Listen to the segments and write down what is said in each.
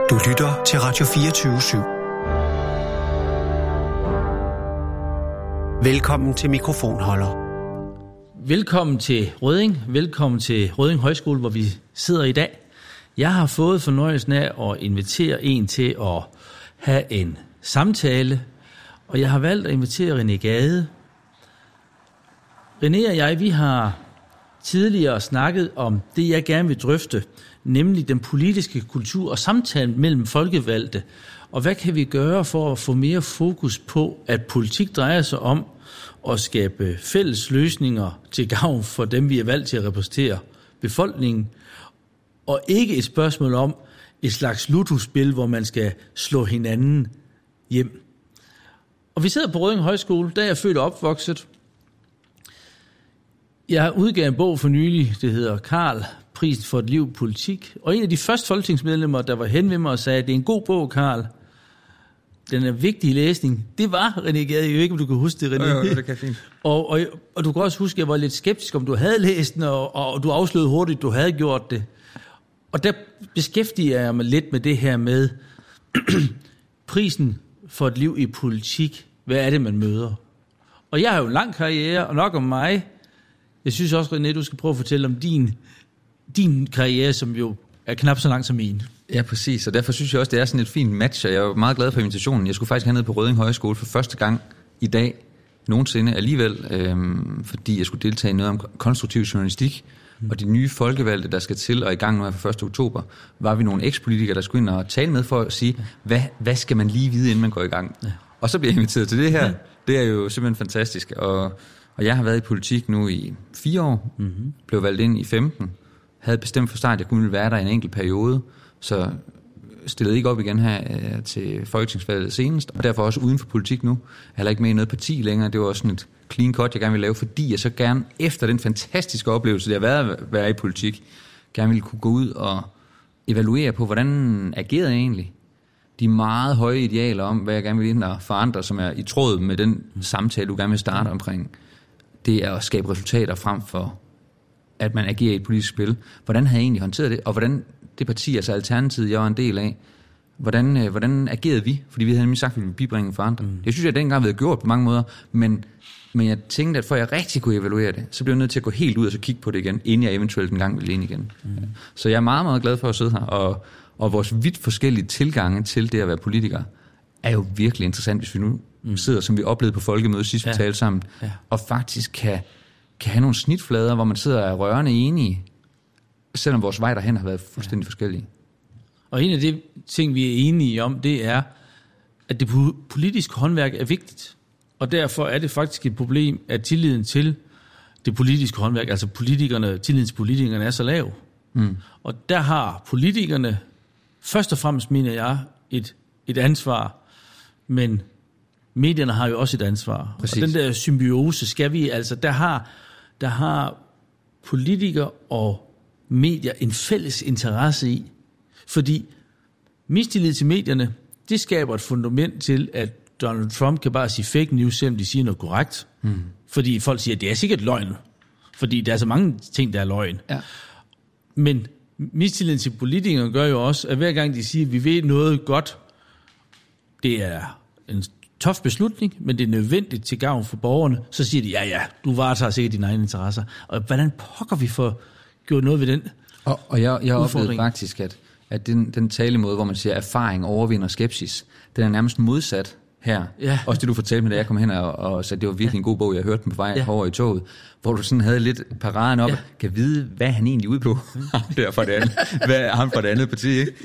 Du lytter til Radio 24/7. Velkommen til mikrofonholder. Velkommen til Rødding. Velkommen til Rødding Højskole, hvor vi sidder i dag. Jeg har fået fornøjelsen af at invitere en til at have en samtale, og jeg har valgt at invitere René Gade. René og jeg, vi har tidligere snakket om det, jeg gerne vil drøfte, nemlig den politiske kultur og samtalen mellem folkevalgte. Og hvad kan vi gøre for at få mere fokus på, at politik drejer sig om at skabe fælles løsninger til gavn for dem, vi er valgt til at repræsentere befolkningen, og ikke et spørgsmål om et slags ludospil, hvor man skal slå hinanden hjem. Og vi sidder på Rødding Højskole, der er jeg født og opvokset. Jeg udgav en bog for nylig, det hedder Karl, Prisen for et liv politik. Og en af de første folketingsmedlemmer, der var hen ved mig og sagde, det er en god bog, Karl. Den er vigtig læsning. Det var René Gade. Jeg ved ikke, om du kan huske det, René. Jo, det kan fint. Og du kan også huske, at jeg var lidt skeptisk, om du havde læst den, og du afslørede hurtigt, at du havde gjort det. Og der beskæftiger jeg mig lidt med det her med prisen for et liv i politik. Hvad er det, man møder? Og jeg har jo en lang karriere, og nok om mig. Jeg synes også, René, du skal prøve at fortælle om din karriere, som jo er knap så lang som min. Ja, præcis. Og derfor synes jeg også, det er sådan et fint match, og jeg er meget glad for invitationen. Jeg skulle faktisk hernede på Rødding Højskole for første gang i dag, nogensinde alligevel, fordi jeg skulle deltage i noget om konstruktiv journalistik, og de nye folkevalgte, der skal til og i gang nu her for 1. oktober, var vi nogle ekspolitikere, der skulle ind og tale med for at sige, hvad skal man lige vide, inden man går i gang? Ja. Og så bliver jeg inviteret til det her. Ja. Det er jo simpelthen fantastisk. Og jeg har været i politik nu i 4 år, blev valgt ind i 15, havde bestemt fra start, at jeg kunne være der i en enkelt periode, så stillede ikke op igen her til folketingsvalget senest, og derfor også uden for politik nu. Jeg er heller ikke med i noget parti længere. Det var også sådan et clean cut, jeg gerne ville lave, fordi jeg så gerne, efter den fantastiske oplevelse, det har været at være i politik, gerne ville kunne gå ud og evaluere på, hvordan agerede jeg egentlig. De meget høje idealer om, hvad jeg gerne vil ind og forandre, som er i tråd med den samtale, du gerne vil starte omkring, det er at skabe resultater frem for, at man agerer i et politisk spil. Hvordan havde jeg egentlig håndteret det, og hvordan det parti, altså Alternativet, jeg var en del af, hvordan agerede vi? Fordi vi havde nemlig sagt, at vi ville bibringe forandring. Jeg synes, jeg dengang havde gjort på mange måder, men jeg tænkte, at for jeg rigtig kunne evaluere det, så blev jeg nødt til at gå helt ud og så kigge på det igen, inden jeg eventuelt en gang ville ind igen. Så jeg er meget, meget glad for at sidde her, og vores vidt forskellige tilgange til det at være politiker, er jo virkelig interessant, hvis vi nu sidder, som vi oplevede på folkemødet sidst, vi talte sammen, og faktisk kan have nogle snitflader, hvor man sidder og er rørende enige, selvom vores vej derhen har været fuldstændig forskellige. Og en af de ting, vi er enige om, det er, at det politiske håndværk er vigtigt. Og derfor er det faktisk et problem, at tilliden til det politiske håndværk, altså tilliden til politikerne er så lav. Og der har politikerne, først og fremmest mener jeg, et ansvar, men medierne har jo også et ansvar. Præcis. Og den der symbiose skal vi, altså der har politikere og medier en fælles interesse i, fordi mistillid til medierne, det skaber et fundament til, at Donald Trump kan bare sige fake news, selvom de siger noget korrekt. Fordi folk siger, at det er sikkert løgn, fordi der er så mange ting, der er løgn. Ja. Men mistilliden til politikere gør jo også, at hver gang de siger, at vi ved noget godt, det er en tof beslutning, men det er nødvendigt til gavn for borgerne, så siger de, ja, du varetager sikkert dine egne interesser. Og hvordan pokker vi for gjort noget ved den og jeg oplevede faktisk, at den talemåde, hvor man siger, erfaring overvinder skepsis, den er nærmest modsat her. Ja. Også det, du fortalte mig, da jeg kom hen og sagde, det var virkelig en god bog, jeg hørte den på vej over i toget, hvor du sådan havde lidt paraden op, kan vide, hvad han egentlig ude på. Der fra det andet. Hvad er ham fra det andet parti, ikke?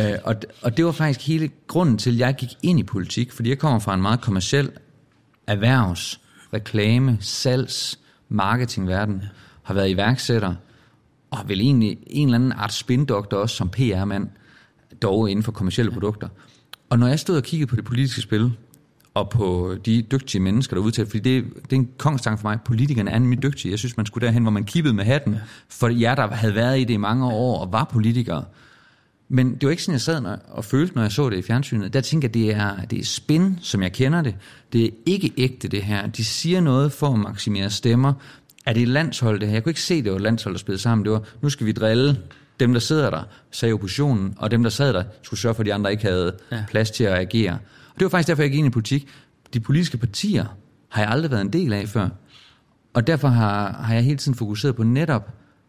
Og det var faktisk hele grunden til, at jeg gik ind i politik, fordi jeg kommer fra en meget kommerciel erhvervs, reklame, salgs, marketingverden, har været iværksætter, og vel egentlig en eller anden art spindoktor også som PR-mand, dog inden for kommercielle produkter. Og når jeg stod og kiggede på det politiske spil, og på de dygtige mennesker, der udtalte, fordi det er en kongstanke for mig, politikerne er nemlig dygtige. Jeg synes, man skulle derhen, hvor man kippede med hatten, for jer, der havde været i det i mange år og var politikere. Men det var ikke sådan, jeg sad og følte, når jeg så det i fjernsynet. Der tænker jeg, det er spin, som jeg kender det. Det er ikke ægte, det her. De siger noget for at maksimere stemmer. Er det et landshold, det her? Jeg kunne ikke se, det var et landshold, der spillede sammen. Det var, nu skal vi drille Dem, der sidder der, sagde oppositionen, og dem, der sad der, skulle sørge for, at de andre ikke havde plads til at agere. Og det var faktisk derfor, jeg gik ind i politik. De politiske partier har jeg aldrig været en del af før. Og derfor har jeg hele tiden fokuseret på netop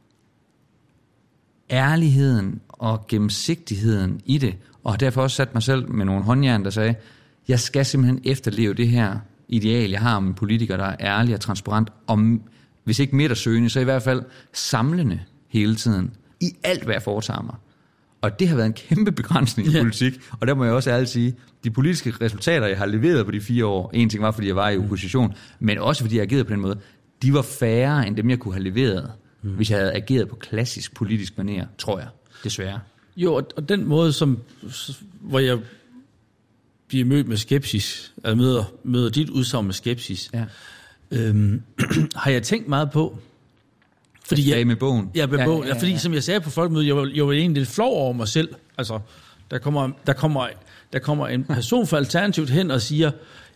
ærligheden og gennemsigtigheden i det. Og har derfor også sat mig selv med nogle håndjern, der sagde, jeg skal simpelthen efterleve det her ideal, jeg har om en politiker, der er ærlig og transparent, om, hvis ikke midtersøgende, så i hvert fald samlende hele tiden, i alt, hvad jeg foretager mig. Og det har været en kæmpe begrænsning i politik, og der må jeg også ærligt sige, de politiske resultater, jeg har leveret på de 4 år, en ting var, fordi jeg var i opposition, men også fordi jeg agerede på den måde, de var færre end dem, jeg kunne have leveret, hvis jeg havde ageret på klassisk politisk manér, tror jeg, desværre. Jo, og den måde, hvor jeg bliver mødt med skepsis, eller møder dit udsagn med skepsis, har jeg tænkt meget på. Fordi jeg med bogen. Ja, med bogen. Ja, fordi som jeg sagde på folkemødet, jeg var egentlig lidt flov over mig selv. Altså, der kommer en person fra Alternativet hen og siger,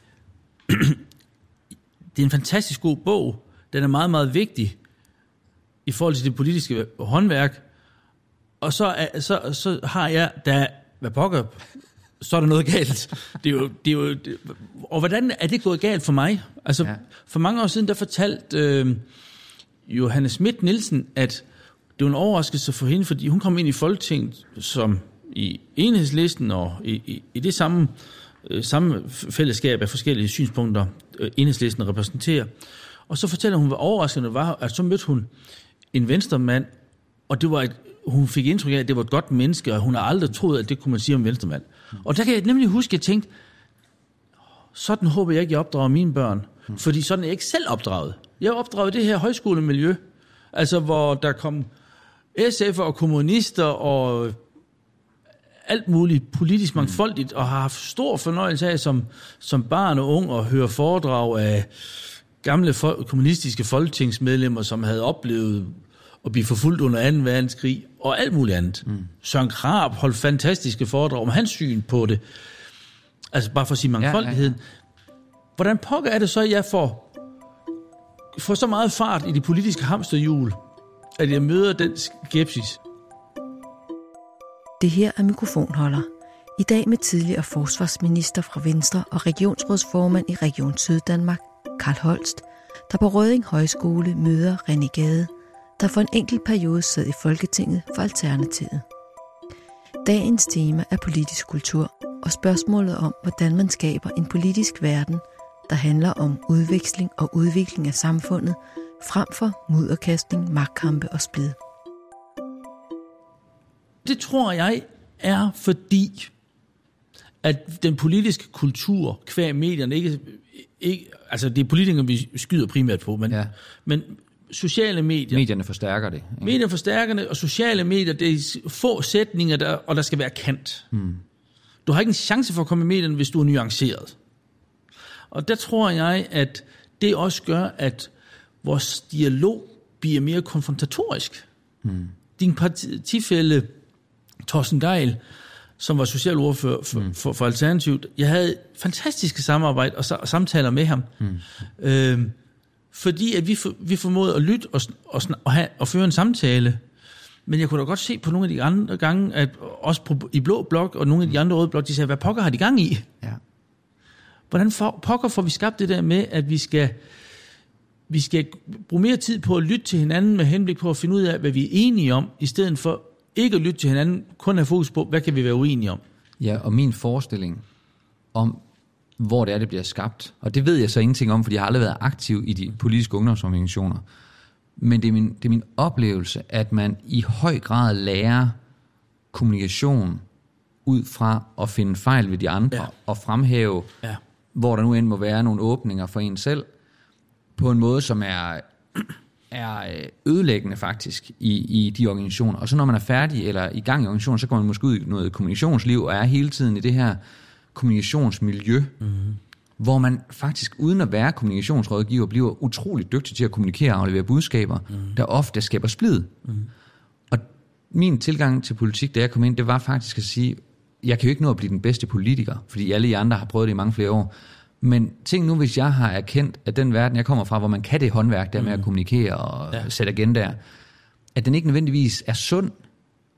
det er en fantastisk god bog. Den er meget, meget vigtig i forhold til det politiske håndværk. Og så har jeg, hvad pokker, så er der noget galt. Og hvordan er det gået galt for mig? Altså, for mange år siden, der fortalte Johanne Schmidt Nielsen, at det var en overraskelse for hende, fordi hun kom ind i Folketinget som i Enhedslisten og i det samme fællesskab af forskellige synspunkter, Enhedslisten repræsenterer. Og så fortæller hun, hvor overraskende det var, at så mødte hun en venstremand, og det var hun fik indtryk af, at det var et godt menneske, og hun har aldrig troet, at det kunne man sige om venstremand. Og der kan jeg nemlig huske, at jeg tænkte, sådan håber jeg ikke, jeg opdrager mine børn. Fordi sådan er jeg ikke selv opdraget. Jeg opdraget det her højskolemiljø, altså hvor der kom SF'er og kommunister og alt muligt politisk mangfoldigt, og har haft stor fornøjelse af som barn og ung at høre foredrag af gamle kommunistiske folketingsmedlemmer, som havde oplevet at blive forfulgt under 2. verdenskrig, og alt muligt andet. Søren Krab holdt fantastiske foredrag om hans syn på det. Altså bare for at sige mangfoldigheden. Hvordan pokker er det så, at jeg får så meget fart i de politiske hamsterhjul, at jeg møder den skepsis? Det her er Mikrofonholder. I dag med tidligere forsvarsminister fra Venstre og regionsrådsformand i Region Syddanmark, Carl Holst, der på Rødding Højskole møder René Gade, der for en enkelt periode sad i Folketinget for Alternativet. Dagens tema er politisk kultur og spørgsmålet om, hvordan man skaber en politisk verden, der handler om udveksling og udvikling af samfundet, frem for mudderkastning, magtkampe og splid. Det tror jeg er fordi, at den politiske kultur, kvæg medierne, ikke altså det er politikerne, vi skyder primært på, men sociale medier. Medierne forstærker det. Ikke? Medierne forstærker det, og sociale medier, det er få sætninger, og der skal være kant. Du har ikke en chance for at komme i medierne, hvis du er nuanceret. Og der tror jeg, at det også gør, at vores dialog bliver mere konfrontatorisk. Din partifælle, Torsten Gejl, som var socialordfører for Alternativet, jeg havde fantastiske samarbejde og samtaler med ham. Fordi at vi formåede at lytte og føre en samtale. Men jeg kunne da godt se på nogle af de andre gange, at også i Blå Blok og nogle af de andre røde blok, de sagde, hvad pokker har de gang i? Ja. Hvordan pokker får vi skabt det der med, at vi skal bruge mere tid på at lytte til hinanden med henblik på at finde ud af, hvad vi er enige om, i stedet for ikke at lytte til hinanden, kun have fokus på, hvad kan vi være uenige om? Ja, og min forestilling om, hvor det bliver skabt, og det ved jeg så ingenting om, fordi jeg har aldrig været aktiv i de politiske ungdomsorganisationer, men det er min oplevelse, at man i høj grad lærer kommunikation ud fra at finde fejl ved de andre, og fremhæve, hvor der nu end må være nogle åbninger for en selv, på en måde, som er ødelæggende faktisk i de organisationer. Og så når man er færdig eller i gang i organisationen, så går man måske ud i noget kommunikationsliv, og er hele tiden i det her kommunikationsmiljø, hvor man faktisk uden at være kommunikationsrådgiver, bliver utrolig dygtig til at kommunikere og aflevere budskaber, der ofte skaber splid. Og min tilgang til politik, da jeg kom ind, det var faktisk at sige, jeg kan jo ikke nå at blive den bedste politiker, fordi alle de andre har prøvet det i mange flere år. Men tænk nu, hvis jeg har erkendt, at den verden, jeg kommer fra, hvor man kan det håndværk der med at kommunikere og sætte agendaer, at den ikke nødvendigvis er sund,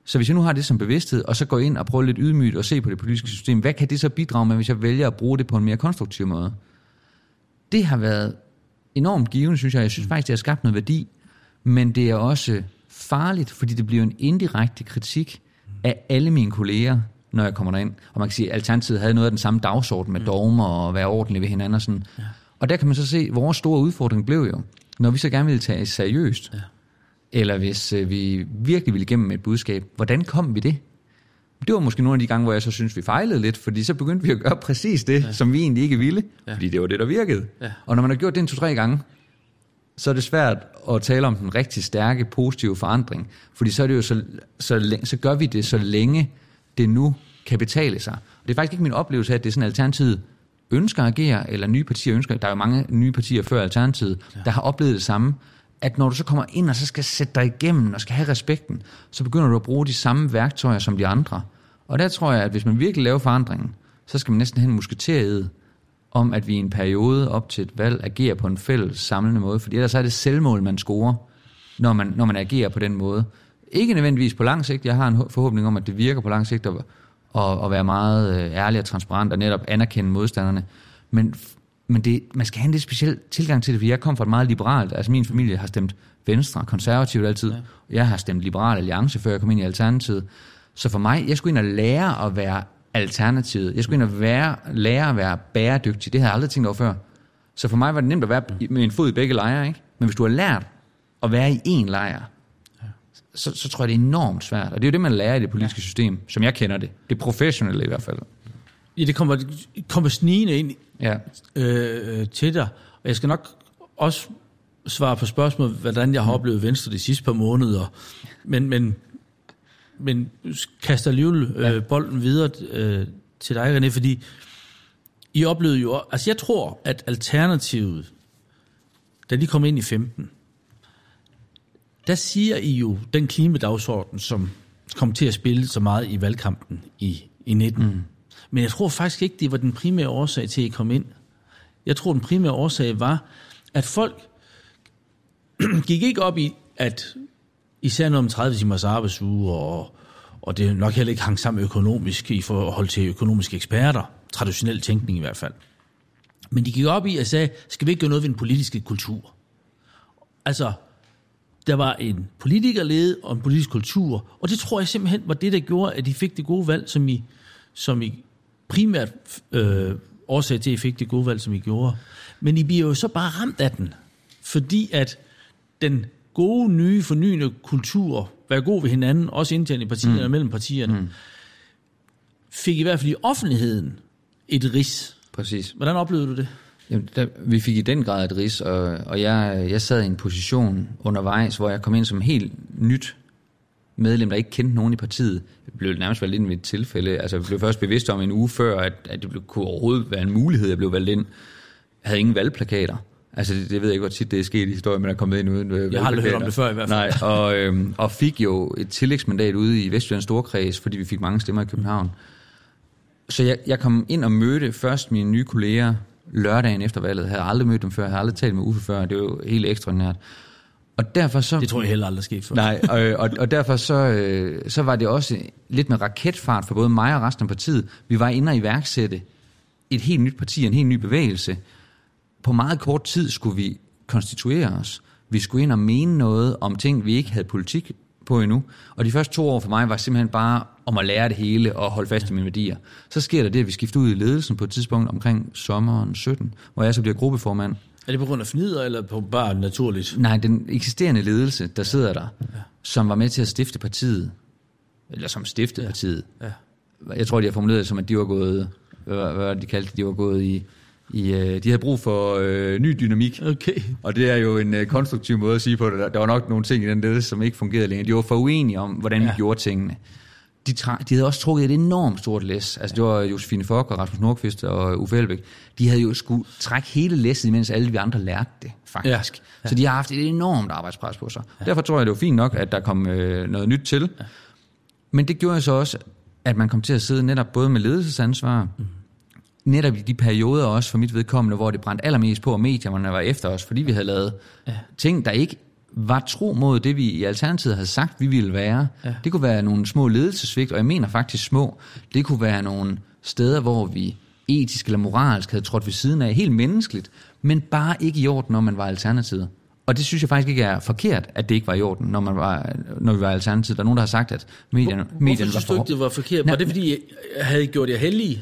Så hvis jeg nu har det som bevidsthed, og så går ind og prøver lidt ydmygt og se på det politiske system, hvad kan det så bidrage med, hvis jeg vælger at bruge det på en mere konstruktiv måde? Det har været enormt givende, synes jeg. Jeg synes faktisk, det har skabt noget værdi, men det er også farligt, fordi det bliver en indirekte kritik af alle mine kolleger, når jeg kommer derind. Og man kan sige, at Alternativet havde noget af den samme dagsorden med dogmer og være ordentlige ved hinanden og sådan. Ja. Og der kan man så se, at vores store udfordring blev jo, når vi så gerne ville tage seriøst, eller hvis vi virkelig ville igennem et budskab, hvordan kom vi det? Det var måske nogle af de gange, hvor jeg så synes, vi fejlede lidt, fordi så begyndte vi at gøre præcis det, som vi egentlig ikke ville, fordi det var det, der virkede. Ja. Og når man har gjort det 2-3 gange, så er det svært at tale om den rigtig stærke, positive forandring, fordi så er det jo så gør vi det, så længe det nu kan betale sig. Og det er faktisk ikke min oplevelse af, at det er sådan, Alternativet ønsker at agere, eller nye partier ønsker. Der er jo mange nye partier før Alternativet, der har oplevet det samme, at når du så kommer ind og så skal sætte dig igennem og skal have respekten, så begynder du at bruge de samme værktøjer som de andre. Og der tror jeg, at hvis man virkelig laver forandringen, så skal man næsten have en musketered om, at vi i en periode op til et valg agerer på en fælles samlende måde, fordi ellers er det selvmål, man scorer, når man agerer på den måde. Ikke nødvendigvis på lang sigt. Jeg har en forhåbning om, at det virker på lang sigt at være meget ærlig og transparent og netop anerkende modstanderne. Men man skal have en lidt speciel tilgang til det, for jeg kom fra et meget liberalt. Altså min familie har stemt Venstre, konservativt altid. Ja. Jeg har stemt Liberal Alliance, før jeg kom ind i Alternativet. Så for mig, jeg skulle ind og lære at være Alternativet. Jeg skulle ind og lære at være bæredygtig. Det havde jeg aldrig tænkt over før. Så for mig var det nemt at være med en fod i begge lejre, ikke? Men hvis du har lært at være i én lejr, så tror jeg, det er enormt svært. Og det er jo det, man lærer i det politiske system, som jeg kender det. Det professionelle i hvert fald. Ja, det kommer snigende ind til dig. Og jeg skal nok også svare på spørgsmål, hvordan jeg har oplevet Venstre de sidste par måneder. Men kaster alligevel bolden videre til dig, René, fordi I oplevede jo... Altså jeg tror, at Alternativet, da de kom ind i 15, der siger I jo den klimadagsorden, som kom til at spille så meget i valgkampen i 19. Men jeg tror faktisk ikke, det var den primære årsag til, at I kom ind. Jeg tror, den primære årsag var, at folk gik ikke op i, at især noget om 30 timers arbejdsuge, og det nok heller ikke hang sammen økonomisk i forhold til økonomiske eksperter, traditionel tænkning i hvert fald. Men de gik op i og sagde, skal vi ikke gøre noget ved den politiske kultur? Altså, der var en politikerlede og en politisk kultur, og det tror jeg simpelthen var det, der gjorde, at de fik det gode valg, som I primært årsag til, at I fik det gode valg, som I gjorde. Men I bliver jo så bare ramt af den, fordi at den gode, nye, fornyende kultur, være god ved hinanden, også internt i partierne og mellem partierne, fik i hvert fald i offentligheden et ris. Præcis. Hvordan oplevede du det? Jamen, vi fik i den grad et ris, og jeg sad i en position undervejs, hvor jeg kom ind som helt nyt medlem, der ikke kendte nogen i partiet. Jeg blev nærmest valgt ind ved et tilfælde. Altså, jeg blev først bevidst om en uge før, at det kunne overhovedet være en mulighed, jeg blev valgt ind. Jeg havde ingen valgplakater. Altså, det ved jeg ikke, hvor tit det er sket i historien, men jeg er kommet ind uden valgplakater. Jeg har aldrig hørt om det før i hvert fald. Nej, og fik jo et tillægsmandat ude i Vestjyllands Storkreds, fordi vi fik mange stemmer i København. Så jeg kom ind og mødte først mine nye kolleger lørdagen efter valget. Jeg havde aldrig mødt dem før, jeg havde aldrig talt med Uffe før. Det var jo helt ekstraordinært. Og derfor så... Det tror jeg heller aldrig sket før. Nej, og derfor så var det også lidt med raketfart for både mig og resten af partiet. Vi var inde og iværksætte et helt nyt parti, en helt ny bevægelse. På meget kort tid skulle vi konstituere os. Vi skulle ind og mene noget om ting, vi ikke havde politik på endnu. Og de første 2 år for mig var simpelthen bare om at lære det hele og holde fast i mine værdier. Så sker der det, at vi skifter ud i ledelsen på et tidspunkt omkring sommeren 17, hvor jeg så bliver gruppeformand. Er det på grund af fnider, eller på bare naturligt? Nej, den eksisterende ledelse, der sidder der, som var med til at stifte partiet, eller som stiftede partiet. Ja. Jeg tror, de har formuleret det som, at de var gået, hvad de kaldte, de var gået i de havde brug for ny dynamik. Okay. Og det er jo en konstruktiv måde at sige på det. Der var nok nogle ting i den ledelse, som ikke fungerede længere. De var for uenige om, hvordan vi gjorde tingene. De havde også trukket et enormt stort læs. Altså det var Josefine Fock og Rasmus Nordqvist og Uffe Elbæk. De havde jo skulle trække hele læsset, imens alle vi andre lærte det, faktisk. Ja. Ja. Så de har haft et enormt arbejdspres på sig. Ja. Derfor tror jeg, det var fint nok, at der kom noget nyt til. Ja. Men det gjorde så også, at man kom til at sidde netop både med ledelsesansvar, netop i de perioder også for mit vedkommende, hvor det brændte allermest på, og medierne var efter os, fordi vi havde lavet ting, der ikke var tro mod det, vi i Alternativet havde sagt, vi ville være. Ja. Det kunne være nogle små ledelsesvigt, og jeg mener faktisk små. Det kunne være nogle steder, hvor vi etisk eller moralsk havde trådt ved siden af, helt menneskeligt, men bare ikke i orden, når man var Alternativet. Og det synes jeg faktisk ikke er forkert, at det ikke var i orden, når vi var Alternativet. Der er nogen, der har sagt, at medierne Hvorfor synes du ikke, det var forkert? Var det, fordi jeg havde gjort jer heldige?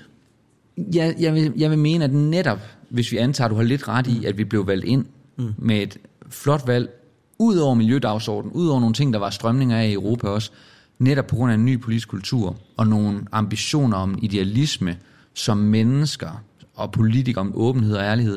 Jeg vil mene, at netop, hvis vi antager, at du har lidt ret i, at vi blev valgt ind med et flot valg, ud over miljødagsordenen, ud over nogle ting, der var strømninger af i Europa også, netop på grund af en ny politisk kultur, og nogle ambitioner om idealisme som mennesker, og politikere om åbenhed og ærlighed,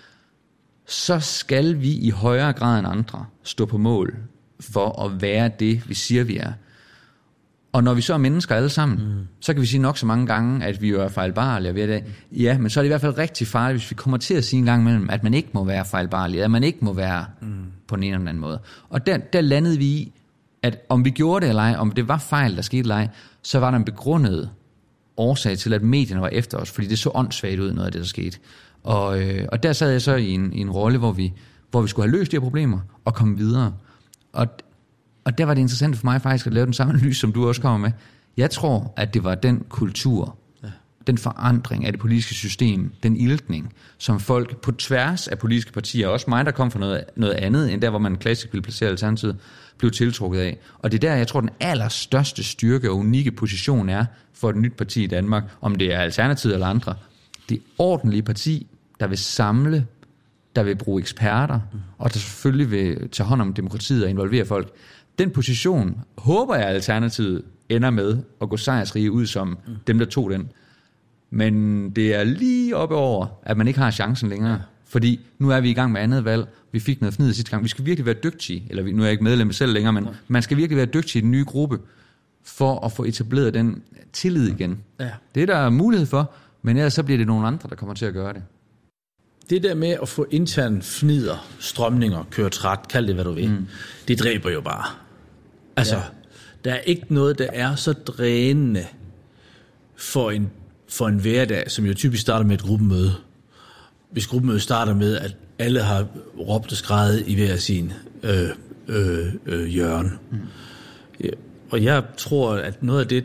så skal vi i højere grad end andre stå på mål for at være det, vi siger, vi er. Og når vi så er mennesker alle sammen, så kan vi sige nok så mange gange, at vi jo er fejlbarlige. Ja, men så er det i hvert fald rigtig farligt, hvis vi kommer til at sige en gang imellem, at man ikke må være fejlbarlig, at man ikke må være på den ene eller den anden måde. Og der landede vi i, at om vi gjorde det eller ej, om det var fejl, der skete eller ej, så var der en begrundet årsag til, at medierne var efter os, fordi det så åndssvagt ud, noget af det, der skete. Og der sad jeg så i en rolle, hvor vi skulle have løst de her problemer og komme videre. Og der var det interessant for mig faktisk at lave den samme analyse, som du også kommer med. Jeg tror, at det var den kultur, den forandring af det politiske system, den iltning, som folk på tværs af politiske partier, også mig, der kom fra noget andet, end der, hvor man klassisk ville placere Alternativet, blev tiltrukket af. Og det er der, jeg tror, den allerstørste styrke og unikke position er for et nyt parti i Danmark, om det er Alternativet eller andre. Det ordentlige parti, der vil samle, der vil bruge eksperter, og der selvfølgelig vil tage hånd om demokratiet og involvere folk. Den position håber jeg, Alternativet ender med at gå sejrsrige ud som dem, der tog den. Men det er lige oppe over, at man ikke har chancen længere. Ja. Fordi nu er vi i gang med andet valg. Vi fik noget fnid sidste gang. Vi skal virkelig være dygtige, eller nu er jeg ikke medlem selv længere, men man skal virkelig være dygtig i den nye gruppe, for at få etableret den tillid igen. Ja. Det er der mulighed for, men ellers så bliver det nogle andre, der kommer til at gøre det. Det der med at få intern fnider, strømninger, køre træt, kald det hvad du vil, det dræber jo bare. Altså, der er ikke noget, der er så drænende for en hverdag, som jo typisk starter med et gruppemøde. Hvis gruppemødet starter med, at alle har råbt og skreget i hver sin hjørne. Ja, og jeg tror, at noget af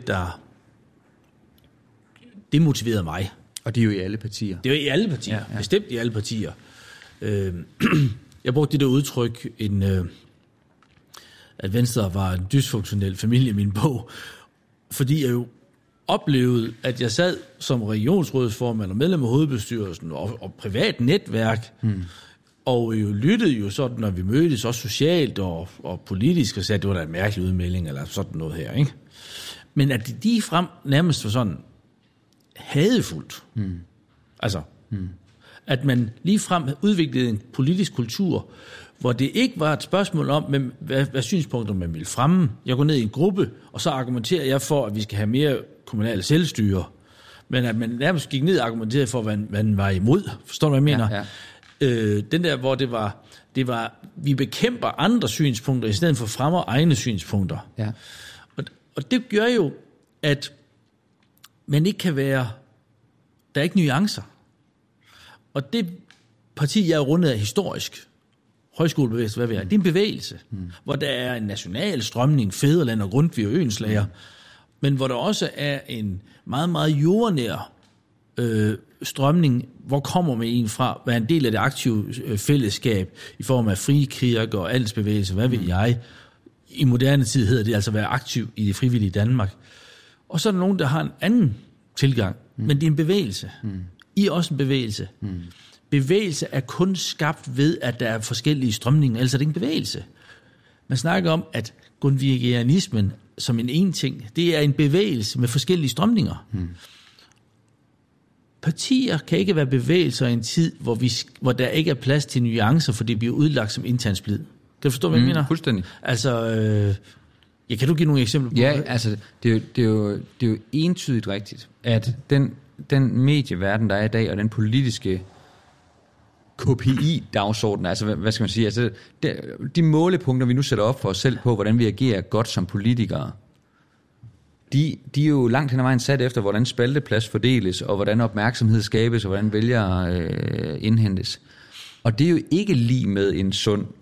det motiverede mig. Og det er jo i alle partier. Det er jo i alle partier, ja. Bestemt i alle partier. Jeg brugte det der udtryk, at Venstre var en dysfunktionel familie i min bog, fordi jeg jo oplevede, at jeg sad som regionsrådsformand og medlem af hovedbestyrelsen og privat netværk, og jo lyttede jo sådan, når vi mødtes, også socialt og politisk, og sagde, at det var da en mærkelig udmelding, eller sådan noget her, ikke? Men at det ligefrem nærmest var sådan hadefuldt. Altså, at man ligefrem udviklede en politisk kultur, hvor det ikke var et spørgsmål om, hvad synspunkter man ville fremme. Jeg går ned i en gruppe, og så argumenterer jeg for, at vi skal have mere kommunale selvstyre. Men at man nærmest gik ned og argumenterede for, hvad man var imod. Forstår du, hvad jeg mener? Ja. Den der, hvor det var, vi bekæmper andre synspunkter, i stedet for fremmer egne synspunkter. Ja. Og det gør jo, at man ikke kan være, der er ikke nuancer. Og det parti, jeg er rundet af historisk, højskolebevægelse, hvad vi er, det er en bevægelse, hvor der er en national strømning, Fædreland og Grundtvig og Øenslager, men hvor der også er en meget, meget jordnær strømning, hvor kommer man en fra, hvad er en del af det aktive fællesskab, i form af frie kirker og andelsbevægelse, hvad ved jeg. I moderne tid hedder det altså at være aktiv i det frivillige Danmark. Og så er der nogen, der har en anden tilgang, men det er en bevægelse. I er også en bevægelse. Bevægelse er kun skabt ved, at der er forskellige strømninger, ellers er det ikke en bevægelse. Man snakker om, at grundtvigianismen som en ting, det er en bevægelse med forskellige strømninger. Partier kan ikke være bevægelser i en tid, hvor der ikke er plads til nuancer, for det bliver udlagt som intern splid. Kan du forstå, hvad jeg mener? Fuldstændig. Altså, kan du give nogle eksempler på det? Ja, altså, det er jo entydigt rigtigt, at den medieverden, der er i dag, og den politiske KPI-dagsorden, altså hvad skal man sige, altså de målepunkter, vi nu sætter op for os selv på, hvordan vi agerer godt som politikere, de er jo langt hen ad vejen sat efter, hvordan spalteplads fordeles, og hvordan opmærksomhed skabes, og hvordan vælgere indhentes. Og det er jo ikke lige med en sund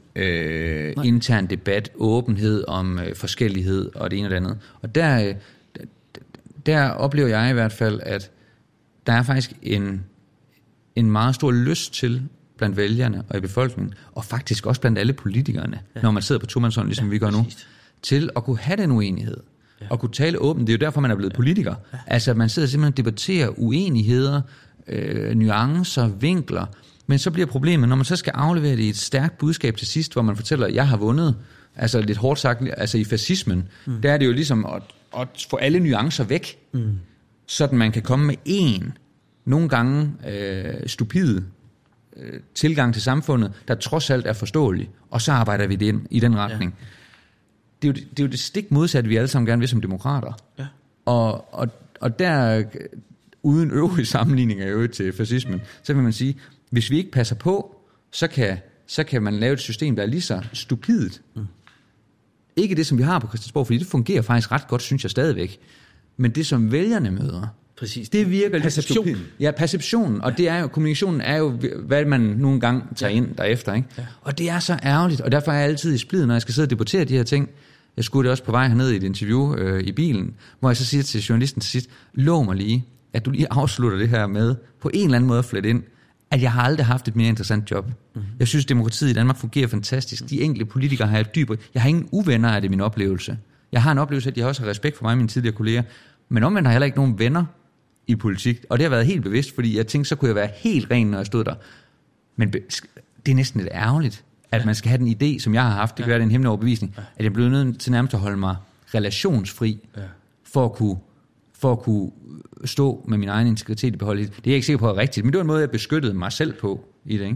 intern debat, åbenhed om forskellighed og det ene og det andet. Og der oplever jeg i hvert fald, at der er faktisk en meget stor lyst til blandt vælgerne og i befolkningen, og faktisk også blandt alle politikerne, når man sidder på tomandshånd, ligesom vi gør nu, til at kunne have den uenighed, og kunne tale åbent. Det er jo derfor, man er blevet politiker. Altså, man sidder simpelthen og debatterer uenigheder, nuancer, vinkler, men så bliver problemet, når man så skal aflevere det i et stærkt budskab til sidst, hvor man fortæller, at jeg har vundet, altså lidt hårdt sagt, altså i fascismen, der er det jo ligesom at få alle nuancer væk, sådan man kan komme med nogle gange stupid tilgang til samfundet, der trods alt er forståelig, og så arbejder vi det i den retning. Ja. Det er jo det stik modsatte, vi alle sammen gerne vil som demokrater. Ja. Og der, uden øvrige sammenligninger til fascismen, så vil man sige, hvis vi ikke passer på, så kan man lave et system, der er lige så stupidt. Ikke det, som vi har på Christiansborg, fordi det fungerer faktisk ret godt, synes jeg stadigvæk. Men det, som vælgerne møder, præcis. Det virker perception. Lidt stupidt. Ja, perceptionen, og det er jo, kommunikationen er jo, hvad man nogle gange tager ind derefter, ikke? Ja. Og det er så ærgerligt, og derfor er jeg altid i splid, når jeg skal sidde og debattere de her ting. Jeg skulle det også på vej herned i et interview i bilen, hvor jeg så siger til journalisten til sidst, lov mig lige, at du lige afslutter det her med, på en eller anden måde at flette ind, at jeg har aldrig haft et mere interessant job. Jeg synes, demokratiet i Danmark fungerer fantastisk. De enkelte politikere har jeg dybere. Jeg har ingen uvenner, er det min oplevelse. Jeg har en oplevelse, at jeg også har respekt for mig og mine tidligere kolleger, men omvendt har jeg heller ikke nogen venner i politik, og det har været helt bevidst, fordi jeg tænkte, så kunne jeg være helt ren, når jeg stod der. Men det er næsten lidt ærgerligt, at man skal have den idé, som jeg har haft, det kan være en hemmelig overbevisning, at jeg blev nødt til nærmest at holde mig relationsfri, for at kunne stå med min egen integritet i behold. Det er jeg ikke sikker på er rigtigt, men det var en måde, jeg beskyttede mig selv på i det, ikke?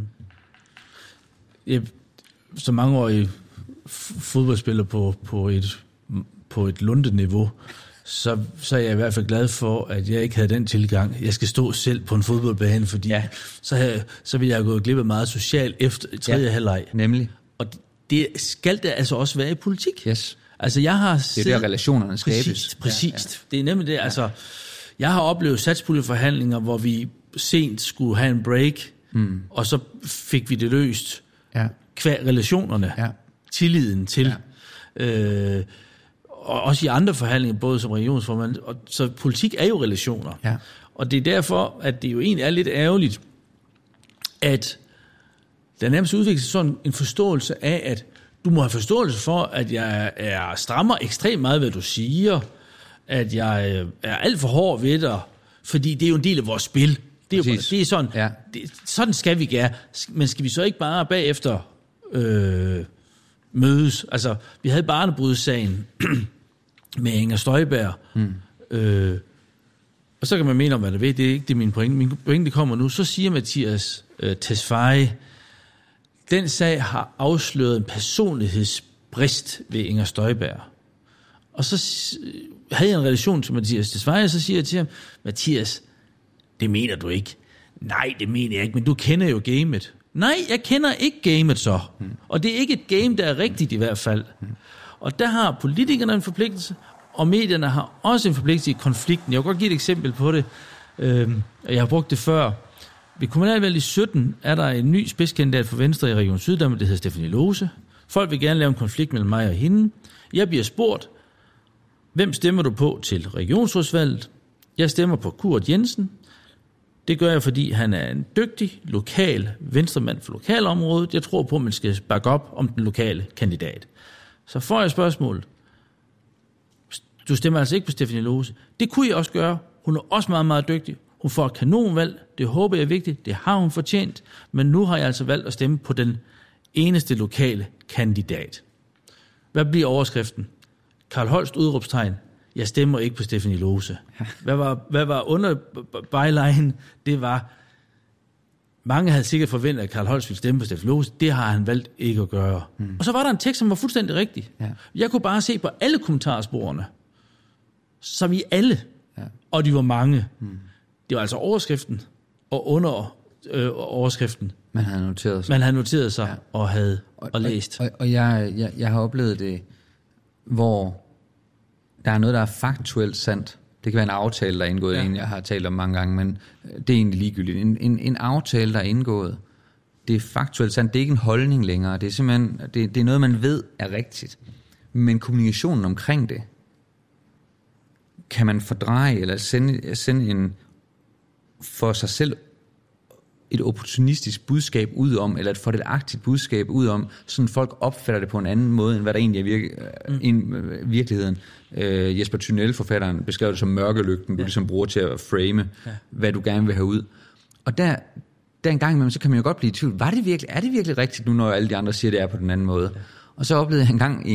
Så mangeårig fodboldspiller på et lundeniveau, så er jeg i hvert fald glad for, at jeg ikke havde den tilgang. Jeg skal stå selv på en fodboldbane, fordi så vil jeg gå glip af meget socialt efter tredje halvleg. Nemlig. Og det skal der altså også være i politik. Yes. Altså jeg har det er der relationerne skabes. Præcis. Det er nemlig det. Altså jeg har oplevet satspuljeforhandlinger, hvor vi sent skulle have en break, og så fik vi det løst. Qua relationerne, tilliden til. Og også i andre forhandlinger, både som regionsformand. Så politik er jo relationer. Ja. Og det er derfor, at det jo egentlig er lidt ærgerligt, at der nærmest udvikler sig sådan en forståelse af, at du må have forståelse for, at jeg strammer ekstremt meget, hvad du siger, at jeg er alt for hård ved dig, fordi det er jo en del af vores spil. Det er sådan, sådan skal vi gerne. Men skal vi så ikke bare bagefter mødes? Altså, vi havde barnebrudssagen med Inger Støjberg, og så kan man mene om, hvad der ved. Det er ikke det min pointe. Min pointe kommer nu. Så siger Mathias Tesfaye, den sag har afsløret en personlighedsbrist ved Inger Støjberg. Og så havde jeg en relation til Mathias Tesfaye, og så siger jeg til ham, Mathias, det mener du ikke. Nej, det mener jeg ikke, men du kender jo gamet. Nej, jeg kender ikke gamet så. Og det er ikke et game, der er rigtigt i hvert fald. Og der har politikerne en forpligtelse, og medierne har også en forpligtelse i konflikten. Jeg vil godt give et eksempel på det. Jeg har brugt det før. Ved kommunalvalget i 17 er der en ny spidskandidat for Venstre i Region Syddanmark, det hedder Stephanie Lose. Folk vil gerne lave en konflikt mellem mig og hende. Jeg bliver spurgt, hvem stemmer du på til regionsrådsvalget? Jeg stemmer på Kurt Jensen. Det gør jeg, fordi han er en dygtig, lokal venstremand for lokalområdet. Jeg tror på, at man skal bakke op om den lokale kandidat. Så får jeg spørgsmålet. Du stemmer altså ikke på Stephanie Lose. Det kunne jeg også gøre. Hun er også meget, meget dygtig. Hun får et kanonvalg. Det håber jeg er vigtigt. Det har hun fortjent. Men nu har jeg altså valgt at stemme på den eneste lokale kandidat. Hvad bliver overskriften? Carl Holst udråbstegn. Jeg stemmer ikke på Stephanie Lose. Hvad var under byline? Det var, mange havde sikkert forventet, at Carl Holst ville stemme på Stephanie Lose. Det har han valgt ikke at gøre. Og så var der en tekst, som var fuldstændig rigtig. Ja. Jeg kunne bare se på alle kommentarsporene, som i alle, og de var mange. Det var altså overskriften, og under overskriften. Man havde noteret sig og havde læst. Og jeg har oplevet det, hvor der er noget, der er faktuelt sandt. Det kan være en aftale, der er indgået, en jeg har talt om mange gange, men det er egentlig ligegyldigt. En aftale, der er indgået, det er faktuelt sandt, det er ikke en holdning længere, det er simpelthen, det er noget, man ved er rigtigt. Men kommunikationen omkring det, kan man fordreje, eller sende en for sig selv et opportunistisk budskab ud om, eller et fordelagtigt budskab ud om, sådan folk opfatter det på en anden måde, end hvad der egentlig er virkeligheden. Jesper Thunel, forfatteren, beskrev det som mørkelygten, du ligesom bruger til at frame, hvad du gerne vil have ud. Og der en gang imellem, så kan man jo godt blive i tvivl, er det virkelig rigtigt nu, når alle de andre siger, det er på den anden måde? Ja. Og så oplevede jeg engang